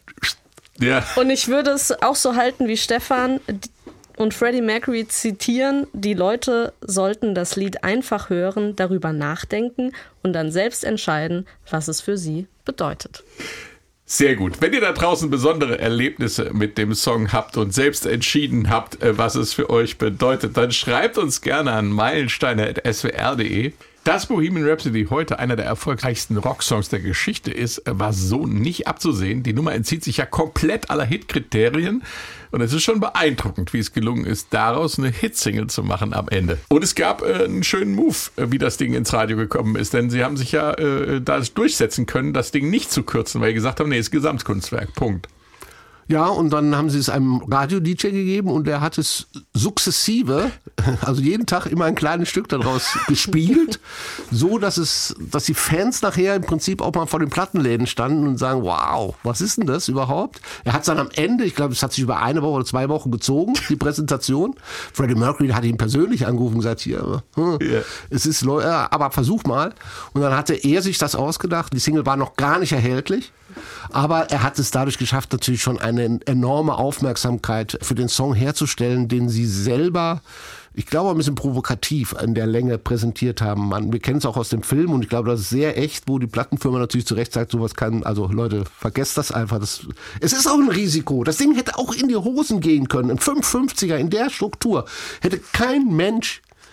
Ja. Und ich würde es auch so halten wie Stefan und Freddie Mercury zitieren, die Leute sollten das Lied einfach hören, darüber nachdenken und dann selbst entscheiden, was es für sie bedeutet. Sehr gut. Wenn ihr da draußen besondere Erlebnisse mit dem Song habt und selbst entschieden habt, was es für euch bedeutet, dann schreibt uns gerne an meilensteine at s w r punkt d e. Dass Bohemian Rhapsody heute einer der erfolgreichsten Rocksongs der Geschichte ist, war so nicht abzusehen. Die Nummer entzieht sich ja komplett aller Hitkriterien. Und es ist schon beeindruckend, wie es gelungen ist, daraus eine Hitsingle zu machen am Ende. Und es gab äh, einen schönen Move, äh, wie das Ding ins Radio gekommen ist. Denn sie haben sich ja äh, da durchsetzen können, das Ding nicht zu kürzen, weil sie gesagt haben, nee, ist Gesamtkunstwerk, Punkt. Ja, und dann haben sie es einem Radio-D J gegeben und der hat es sukzessive, also jeden Tag immer ein kleines Stück daraus gespielt, so dass es, dass die Fans nachher im Prinzip auch mal vor den Plattenläden standen und sagen, wow, was ist denn das überhaupt? Er hat es dann am Ende, ich glaube, es hat sich über eine Woche oder zwei Wochen gezogen, die Präsentation. Freddie Mercury hat ihn persönlich angerufen und gesagt, hier, hm, yeah. es ist, ja, aber versuch mal. Und dann hatte er sich das ausgedacht. Die Single war noch gar nicht erhältlich. Aber er hat es dadurch geschafft, natürlich schon eine enorme Aufmerksamkeit für den Song herzustellen, den sie selber, ich glaube, ein bisschen provokativ in der Länge präsentiert haben. Man, wir kennen es auch aus dem Film und ich glaube, das ist sehr echt, wo die Plattenfirma natürlich zu Recht sagt, sowas kann, also Leute, vergesst das einfach. Das, es ist auch ein Risiko. Das Ding hätte auch in die Hosen gehen können. Im fünfhundertfünfziger in der Struktur hätte kein Mensch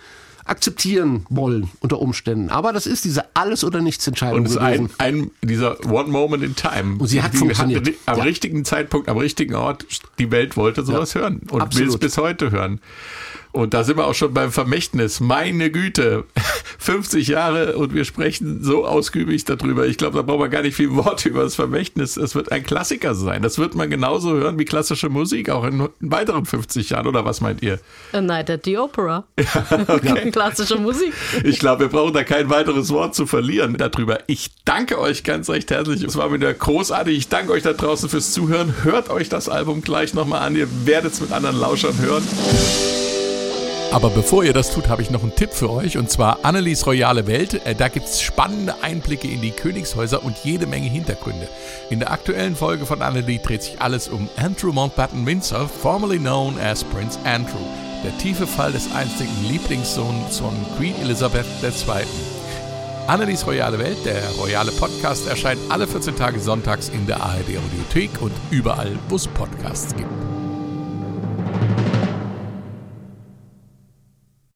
akzeptieren wollen unter Umständen. Aber das ist diese Alles-oder-Nichts-Entscheidung Und es ist gewesen. ein, ein, dieser One Moment in Time. Und sie hat Die funktioniert. Am Ja. richtigen Zeitpunkt, am richtigen Ort. Die Welt wollte sowas Ja. hören und will es Absolut. bis heute hören. Und da sind wir auch schon beim Vermächtnis. Meine Güte, fünfzig Jahre und wir sprechen so ausgiebig darüber. Ich glaube, da braucht man gar nicht viel Worte über das Vermächtnis. Es wird ein Klassiker sein. Das wird man genauso hören wie klassische Musik, auch in weiteren fünfzig Jahren. Oder was meint ihr? A Night at the Opera. Okay. Klassische Musik. Ich glaube, wir brauchen da kein weiteres Wort zu verlieren darüber. Ich danke euch ganz recht herzlich. Es war wieder großartig. Ich danke euch da draußen fürs Zuhören. Hört euch das Album gleich nochmal an. Ihr werdet es mit anderen Lauschern hören. Aber bevor ihr das tut, habe ich noch einen Tipp für euch, und zwar Annelies Royale Welt. Da gibt es spannende Einblicke in die Königshäuser und jede Menge Hintergründe. In der aktuellen Folge von Annelie dreht sich alles um Andrew Mountbatten Windsor, formerly known as Prince Andrew, der tiefe Fall des einstigen Lieblingssohns von Queen Elizabeth der Zweite. Annelies Royale Welt, der royale Podcast, erscheint alle vierzehn Tage sonntags in der A R D Audiothek und überall, wo es Podcasts gibt.